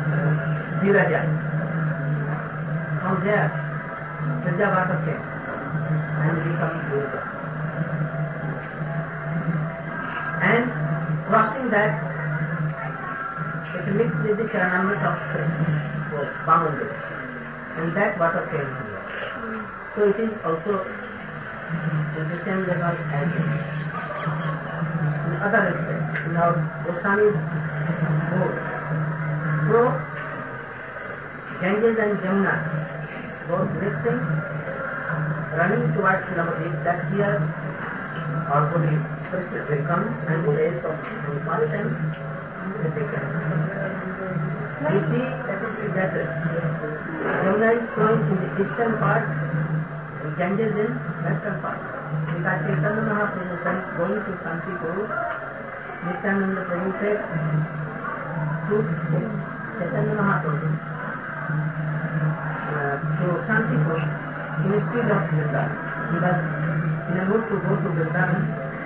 Viraja. From there, Viraja water came. and become yoga. And crossing that, it mixed with the Charanamrita of Krishna, was bound it, and that water came here. So it is also in the same level as in other respects. Now Goswami's mode. So Ganges and Jamuna both mixing, running towards Navadvip, that here already Krishna will come and place of compassion they can. You see that Jamuna is flowing in the eastern part and Ganges in western part. Because Chaitanya Mahaprabhu said, going to Santipur, Nityananda Prabhu said to Chaitanya Mahaprabhu to Santipur instead of Vrindavan. Because in a mood to go to Vrindavan,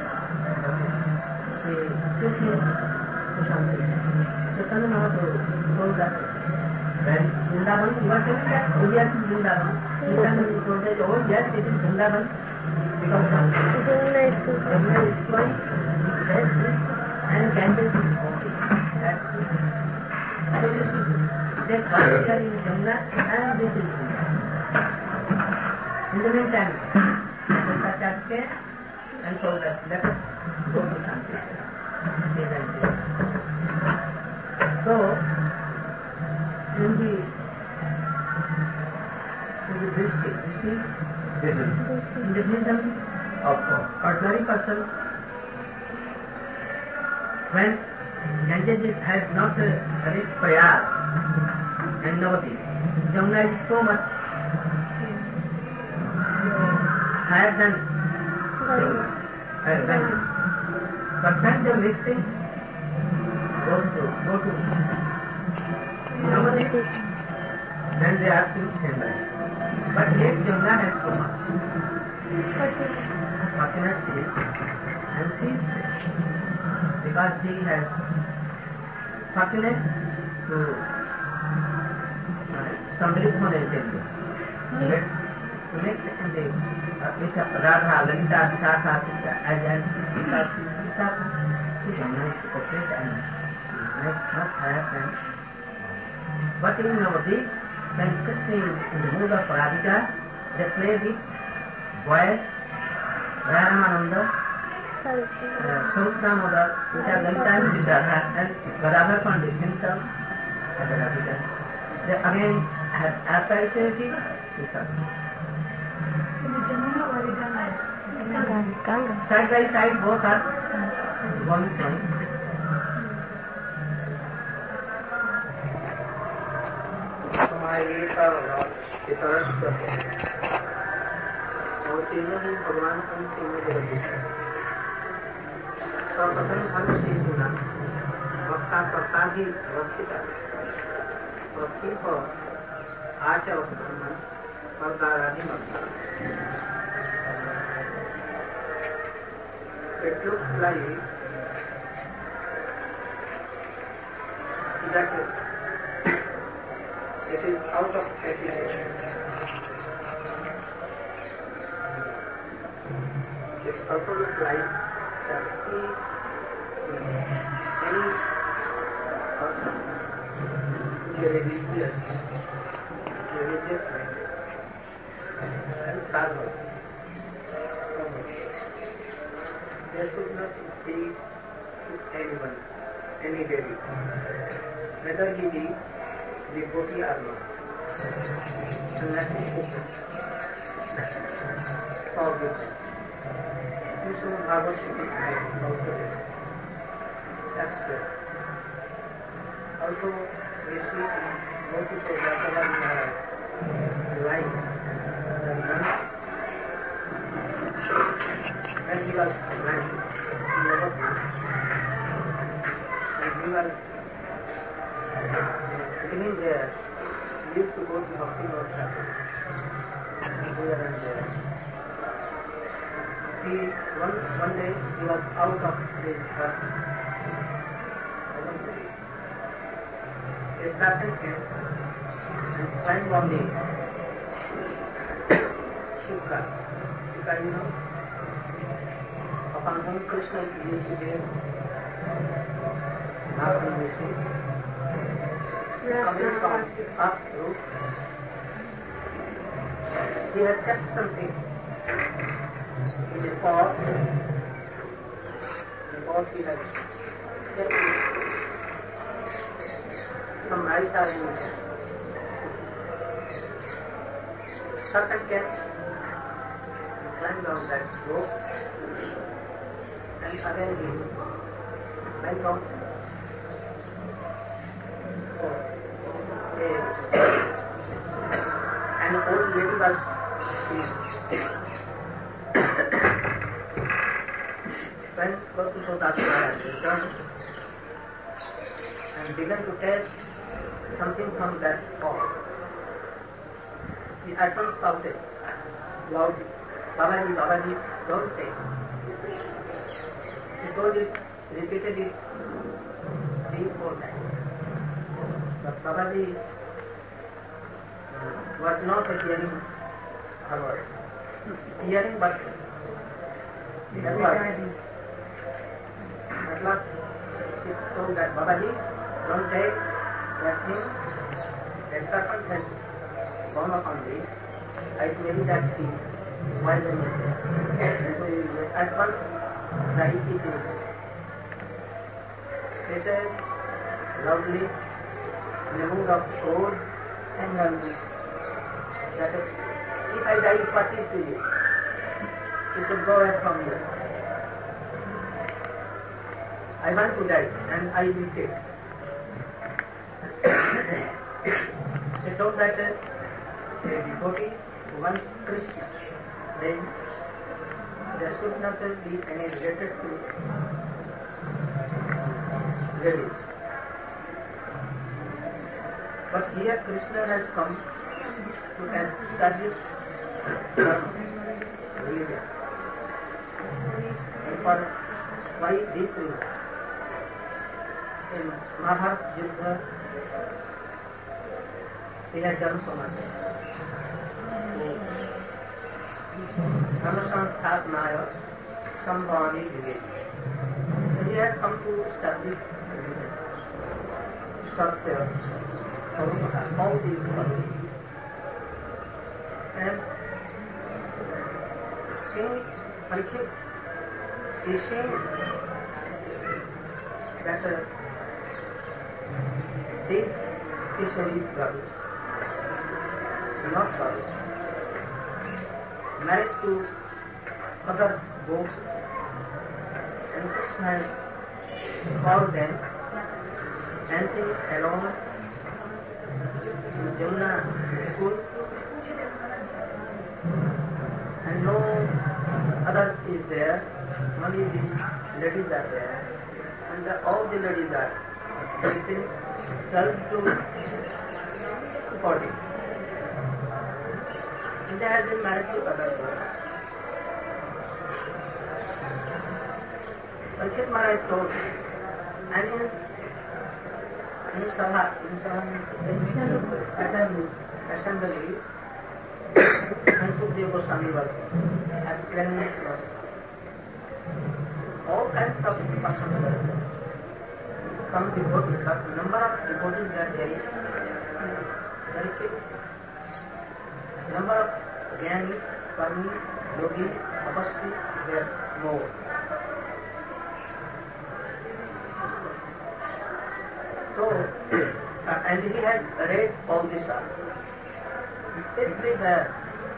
they took him to Santipur. Chaitanya Mahaprabhu told that when Vrindavan, you are telling that, oh yes, Vrindavan. Nityananda told that, oh yes, it is Vrindavan. Because Jamuna is flowing, that is, and Ganges is flowing. So you see, that one here is Jamuna and this is Vrindavan. In the meantime, Satyat came and told us, let us go to Santipur. So, in the Drishti, in the vision of ordinary person, when Ganges has not reached Prayag and Navadvip, Jamuna is so much higher than but when the mixing go to Navadvip, then they are in same line. But yet Jamuna has so much. Fortunate she is, and she is because she has fortunate to somebody who may tell you. The next second day, with Radha, Lalita, Vishakha, as because Vishakha, Jamuna is separate and she is much higher than. But in Navadvip, when Krishna is in the mood of Radhika, they play with boys, Ramananda, Swarupamoda, which are Lalita and Vishakha, and Radha Pandit himself, and Radhika. They again have affinity to Vishakha. Side by side, both are one point. हमारे ये सरल करते हैं और तीनों ही भगवान को तीनों जगह दिखते हैं। सर्वप्रथम धर्म से सुना वक्ता कर्ता ही वक्ता वक्ती को आचार कर्तारादि वक्ता કેટલું લાવી it is out of attitude. This purpose of life that any person is religious mind and sadhu. They should not speak to anyone, any devil, whether he be devotee or not. Unless he is forgive them. You should Bhagavad Gita also there. That's good. Also, we see both of Bhagavan Maharaj life and months when he was blind, he never found. And he was living there, he used to go to Bhakti Lord Chapel, here and there. One day he was out of his work. A serpent came and climbed on the Shukra. Shukra, you know, upon whom Krishna used to give Mahavishnu, coming from up through. He had kept something in the pot. The pot he had kept some rice are in it. Certain cats climbed on that rope and again he went on. And the old lady was when Gopusodasa returned and began to taste something from that pot, he at once shouted loudly, Babaji, Babaji, don't take. He told it, repeated it 3-4 times. But Babaji was not hearing her words. Hearing but disregarding. At last she told that Babaji, don't take that thing. The serpent has gone upon this. I tell you that peace. Why then is there? So at once the issue is there. They said loudly in the mood of sword and language that if I die, what is to you? You should go away from here. I want to die and I will take. They told that a devotee who wants Krishna, then there should not be any related to ladies. But here Krishna has come to establish religion. And for why this reason? In Mahabharata Yuddha, he had done so much. Dhammasanthatnaya Sambhavani Viveki. He had come to establish religion. Satya, all these qualities. And King Parikshit is saying that these Kishori brothers, not brothers, married to other goats, and Krishna has called them dancing alone in Jamuna school, and no other is there, only these ladies are there, and all the ladies are between 12 to 40. And they have been married to other girls. Parikshit Maharaj told, and in Sabha means assembly, when Sukadeva Goswami was explaining this law, all kinds of persons were there. Some devotees, but number of devotees were very few. Number of Jnani, Karmi, Yogi, Tapasvi were more. So, and he has read all these shastras. Everywhere,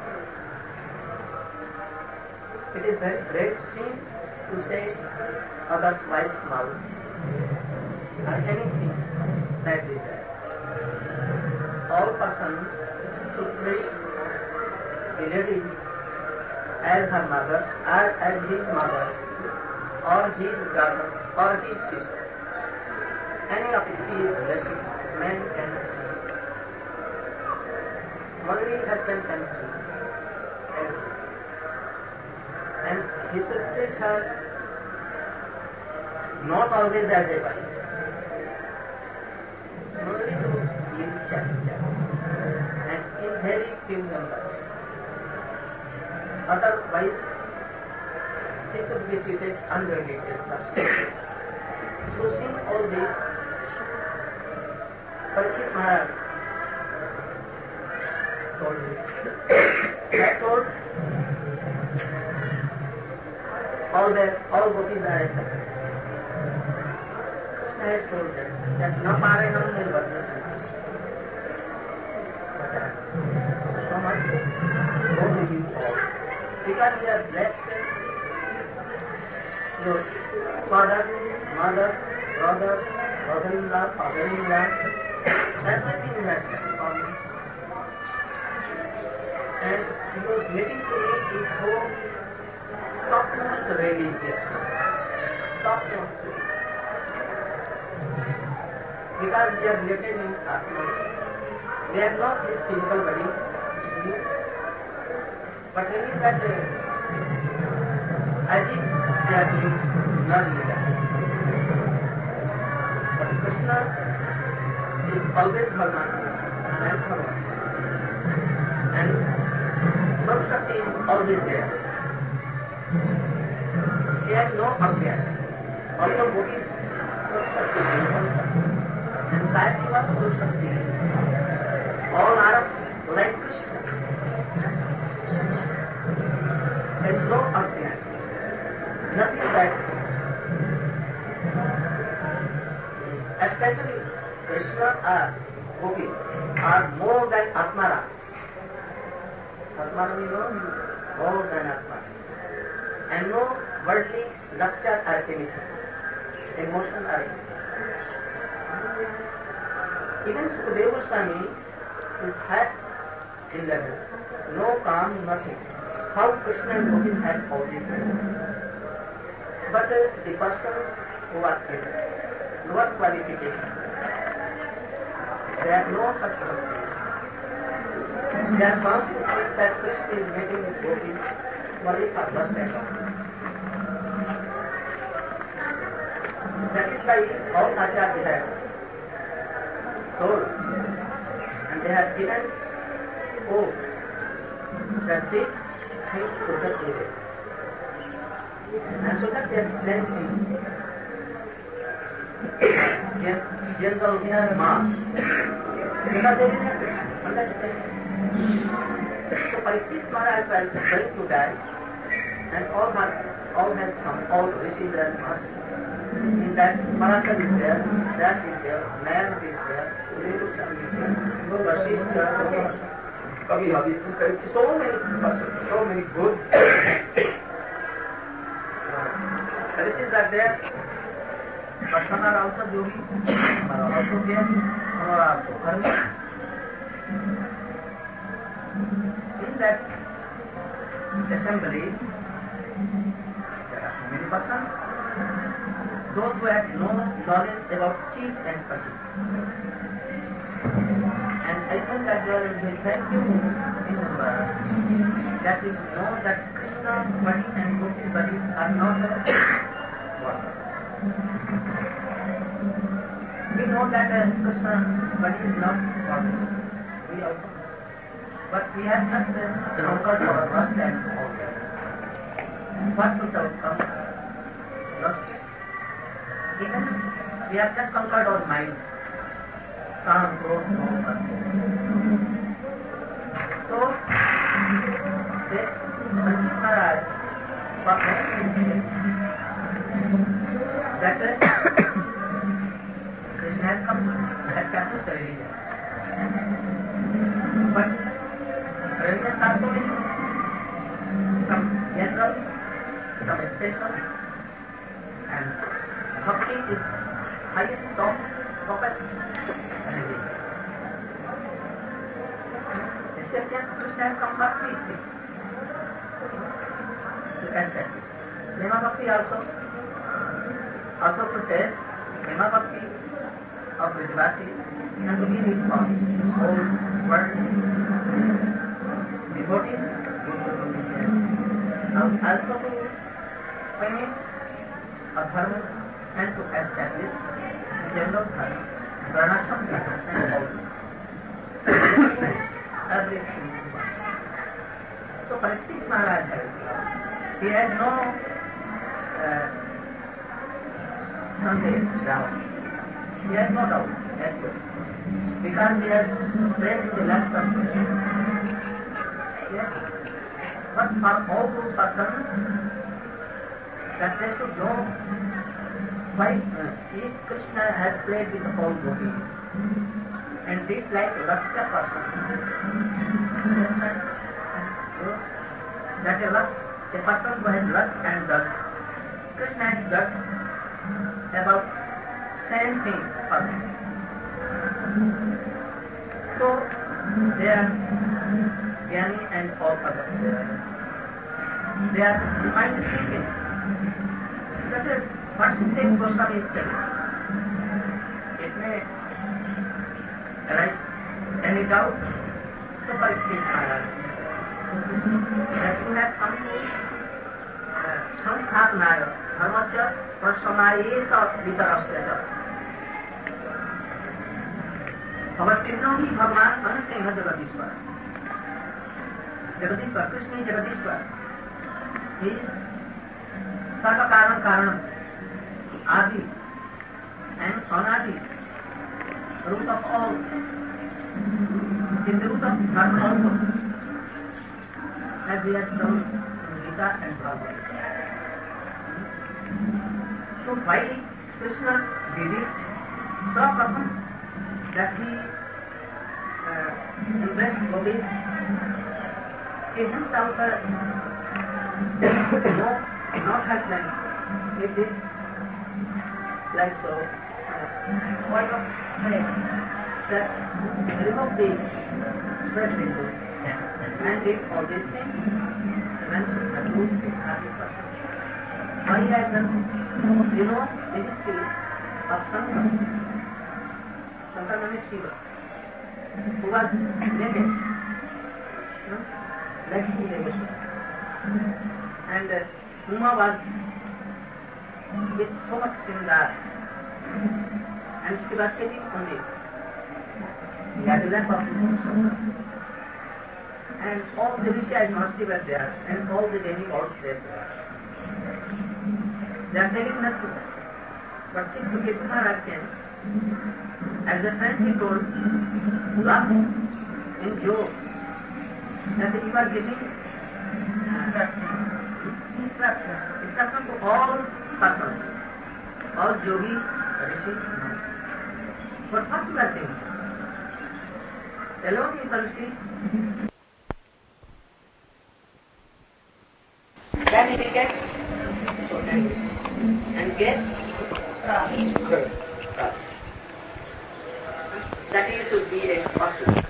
it is very great sin to say others' wife's mouth or anything that is there. All persons should treat the ladies as her mother, or as his mother, or his daughter, or his sister. Any of his relatives, man can see. Only husband can see. And he should treat her not always as a wife, only to give charity, and in very few numbers. Otherwise, this should be treated unrelated stuff. So seeing all this, Parikshit Maharaj told me. I told all gopis are accepted. Krishna has told them that na pare ham nirvana. So much only you all. Because we are blessed, your father, mother, brother, brother-in-law, father-in-law, everything is accepted from you. And your getting to me is so topmost religious. Topmost religious. Because they are related in Atma. They are not this physical body, but really that as if they are doing non-leader. But Krishna is always Bhagavan and Bhagavan. And Swarup Shakti is always there. He has no appearance. Also Gopis Swarup Shakti is and Gayatri was Swarup Shakti. All are like Krishna. There is no appearance. Nothing that. Especially Krishna or Gopis are more than Atmara. Atmara means more than Atmara. And no worldly luxury or anything. Emotion or anything. Even Sukadeva Goswami is highest in level. No calm, nothing. How Krishna and Gopis had all these things. But the persons who are in lower qualification, they have no such thing. They are bound to think that Krishna is meeting with Gopis only for first time. That is why all Acharyas have told and they have given oath that this thing should not be there. And so that they explain things. General mass. Because they didn't understand. So Parikshit Maharaj was going to die and all has come, all rishis and masters. In that Parasar is there, Vyas is there, Nayana is there, Sudhir is there, Vasishtha, Kavi Abhishek, so many persons, so many good rishis are there. Persons are also yogi, are also there, are also karmi. In that assembly, there are so many persons. Those who have no knowledge about chief and person. And I think that there will be very few in number that will know that Krishna body and Gopi's body are not one. We know that Krishna body is not one. We also know. But we have just conquered our lust and all that. What will the outcome? Lust. Even we have just conquered our mind. Calm, growth, no control. So, this Parikshit Maharaj was that Krishna has come to establish a religion. But religions are so many. Some general, some special, and Bhakti is highest topest religion. Except that Krishna has come completely to establish. Prema Bhakti also protest Prema Bhakti of Vrijavasi and to give it for whole world. Devotees also to finish a dharma and to establish general dharma, varnashram and all this. Everything is one. So Parikshit Maharaj he has no Sunday doubt. He has no doubt that because he has read the last of Krishna. Yes. But for all those persons that they should know why if Krishna has played with all bodies and this like Lakshya person. So, that a person who has lust and lust, Krishna has done about same thing for them. So they are Jnani and all others. They are mind seeking. That is what Sukadeva Goswami is telling. It may arise any doubt. So Parikshit Maharaj, that you have come to Samsthatnaya Dharmasya Prasamayeta Vitarasya Cha. अवतीर्णों ही भगवान मन सिंह जगदीश्वर जगदीश्वर कृष्ण जगदीश्वर सर्व कारण कारण आदि and anadi root of all in the root of dharma also as we have shown in Gita and Bhagavad. So why Krishna did it so often that he embraced gopis, he himself not husband, he did like so. What of say that remove the sweat window and did all these things, and a good happy person. Why he has done? You know, it is skill of Sankara. Sankara Shiva, who was naked, Lakshmi Devaswa, and Uma was with so much shringar, and she was sitting on it. He had a lap of and all the Rishi and Mahasi were there, and all the demigods were there. They are telling nothing, but Sukadeva Maharaj came. As a friend he told, laugh in joke, that you are giving instruction to all persons, all yogi, rishi, but what you are thinking? Alone you can see. Then he gets so angry and gets that he should be a person.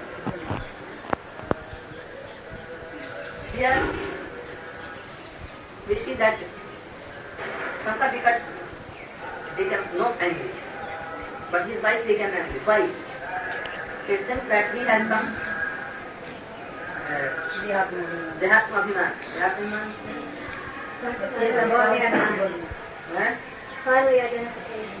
Here we see that Sankara became not angry, but his wife became angry. Why? It seems that he has some Dehatma-abhiman. Highly identification.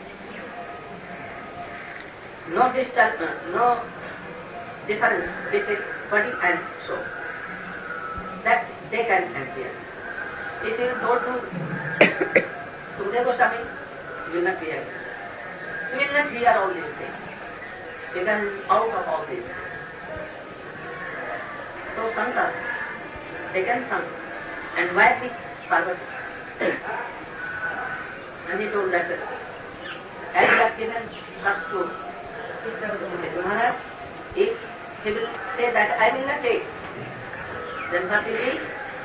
No distance, no difference between body and soul. That they can appear. If you go to Sukadeva Goswami, you will not be able. You will not hear all these things. You can out of all this. So Shankar taken some and wiped it Parvati. And he told that as you have given us to Maharaj, if he will say that I will not take, then what will be?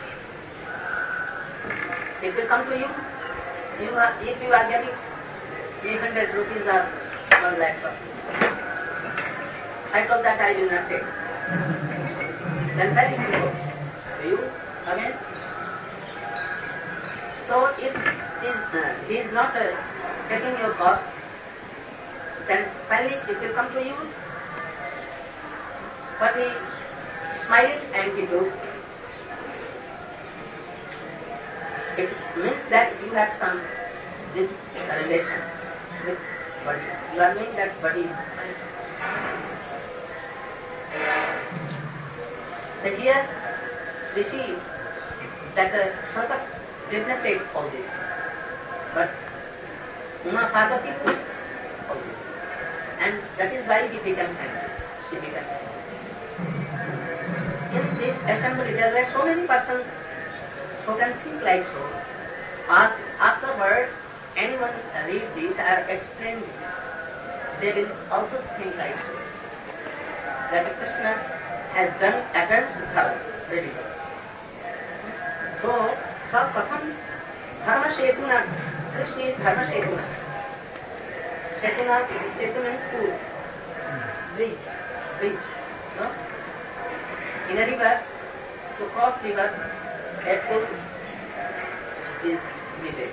It will come to you. If you are getting 300 rupees or 1 lakh rupees, I told that I will not take. Then where will you go? To you again? So if he is not taking your cost, then finally it will come to you. But he smiled and he took. It means that you have some this relation with body. You are knowing that body is so here we see that Satak did not take all this, but Uma Parvati took all this. And that is why he became angry. She became angry. In this assembly, there were so many persons who can think like so. Afterwards, anyone read this or explain this, they will also think like so. That Krishna has done against dharma, religion. So, Pratham Dharma Setuna, Krishna is Dharma Setuna. Setuna means pool, bridge, no? In a river, to cross river, a pool is needed.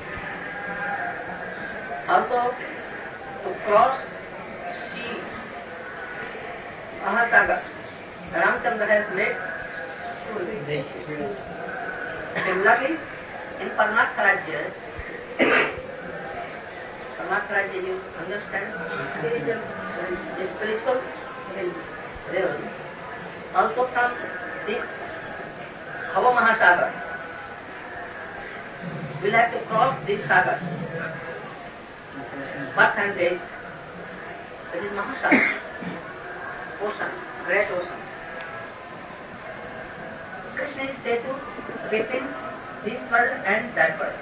Also, to cross sea, Mahasagar, Ramchandra has made pool. Similarly, in Paramatharajya, you understand, spiritual level. Also from this Hava Mahasagar, we'll have to cross this sagar. Birth and death, that is Mahasagar, ocean, great ocean. Krishna is said to between this world and that world.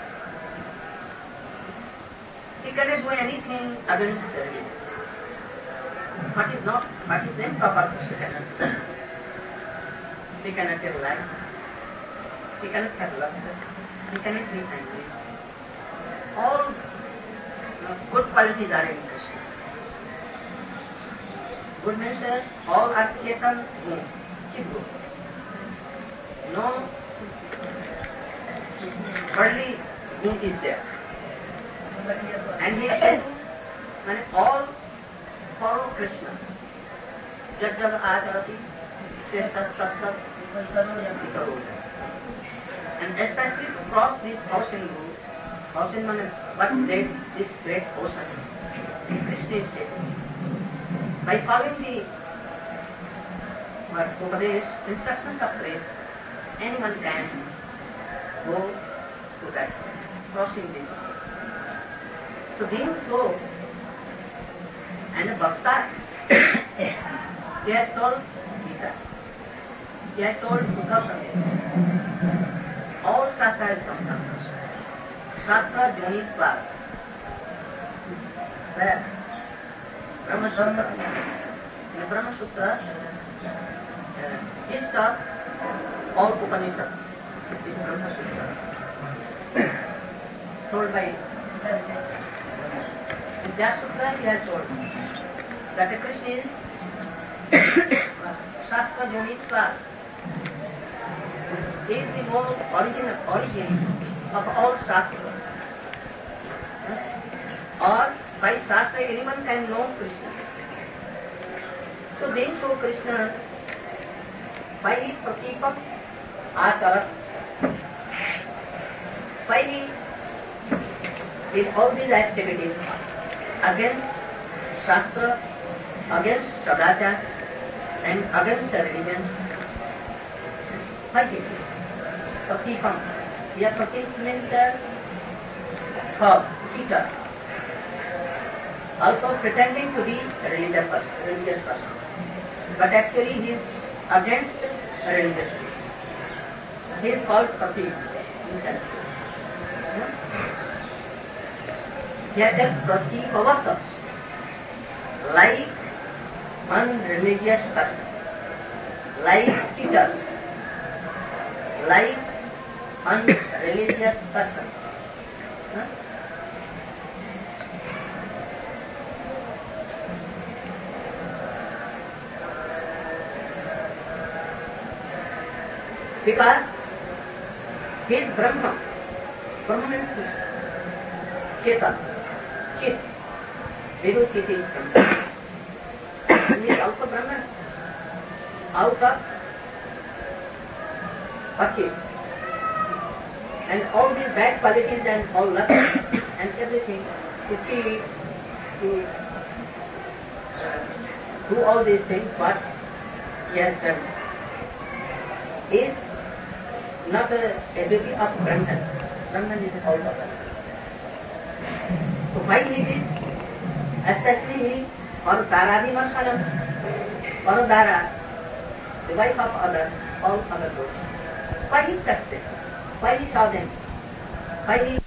He cannot do anything against the religion. What is the improper he cannot do. He cannot tell lies. He cannot have lust. He cannot be angry. All good qualities are in Krishna. Good means all are Chetan Gun, Chidgu. No worldly gun is there. And he said, when all follow Krishna, Jajjal Ajarati, Sreshta Satsat, and especially to cross this ocean means what led this great ocean. Krishna is said, by following the instructions of Krishna, anyone can go to that, crossing this. So being so, and a Bhakta, he has told Gita, he has told Sukha Samhita, all Shastra is from Shastra Jonitva, where Brahma Sutra, in Brahma Sutra, he taught all Upanishads, this Brahma Sutra, told by in that Sutra he has told that Krishna is Shastra Jonitva. He is the most origin of all Shastra. Or by Shastra anyone can know Krishna. So being so Krishna, by his pratikam acharat, by he did all these activities against Shastra, against Sadachar, and against the religion. Why did he? Pratikam. Here pratik means thought, teacher. Also pretending to be a religious person. But actually he is against religious people. He is called pratik himself. He has said pratikavata, like unreligious person, like teacher, like unreligious person. Because he is Brahma. Brahma means Chetan, Chit. Vidu Chit is Brahma. He is also Brahman. Out of Pachit. And all these bad qualities and all lust and everything, to see, to do all these things, what he has done is not a duty of Brahman. Brahman is a fault of others. So why he did? Especially he, or Daradi Mansalam, or Dara, the wife of others, all other groups. Why he touched them? Why he saw them? Why he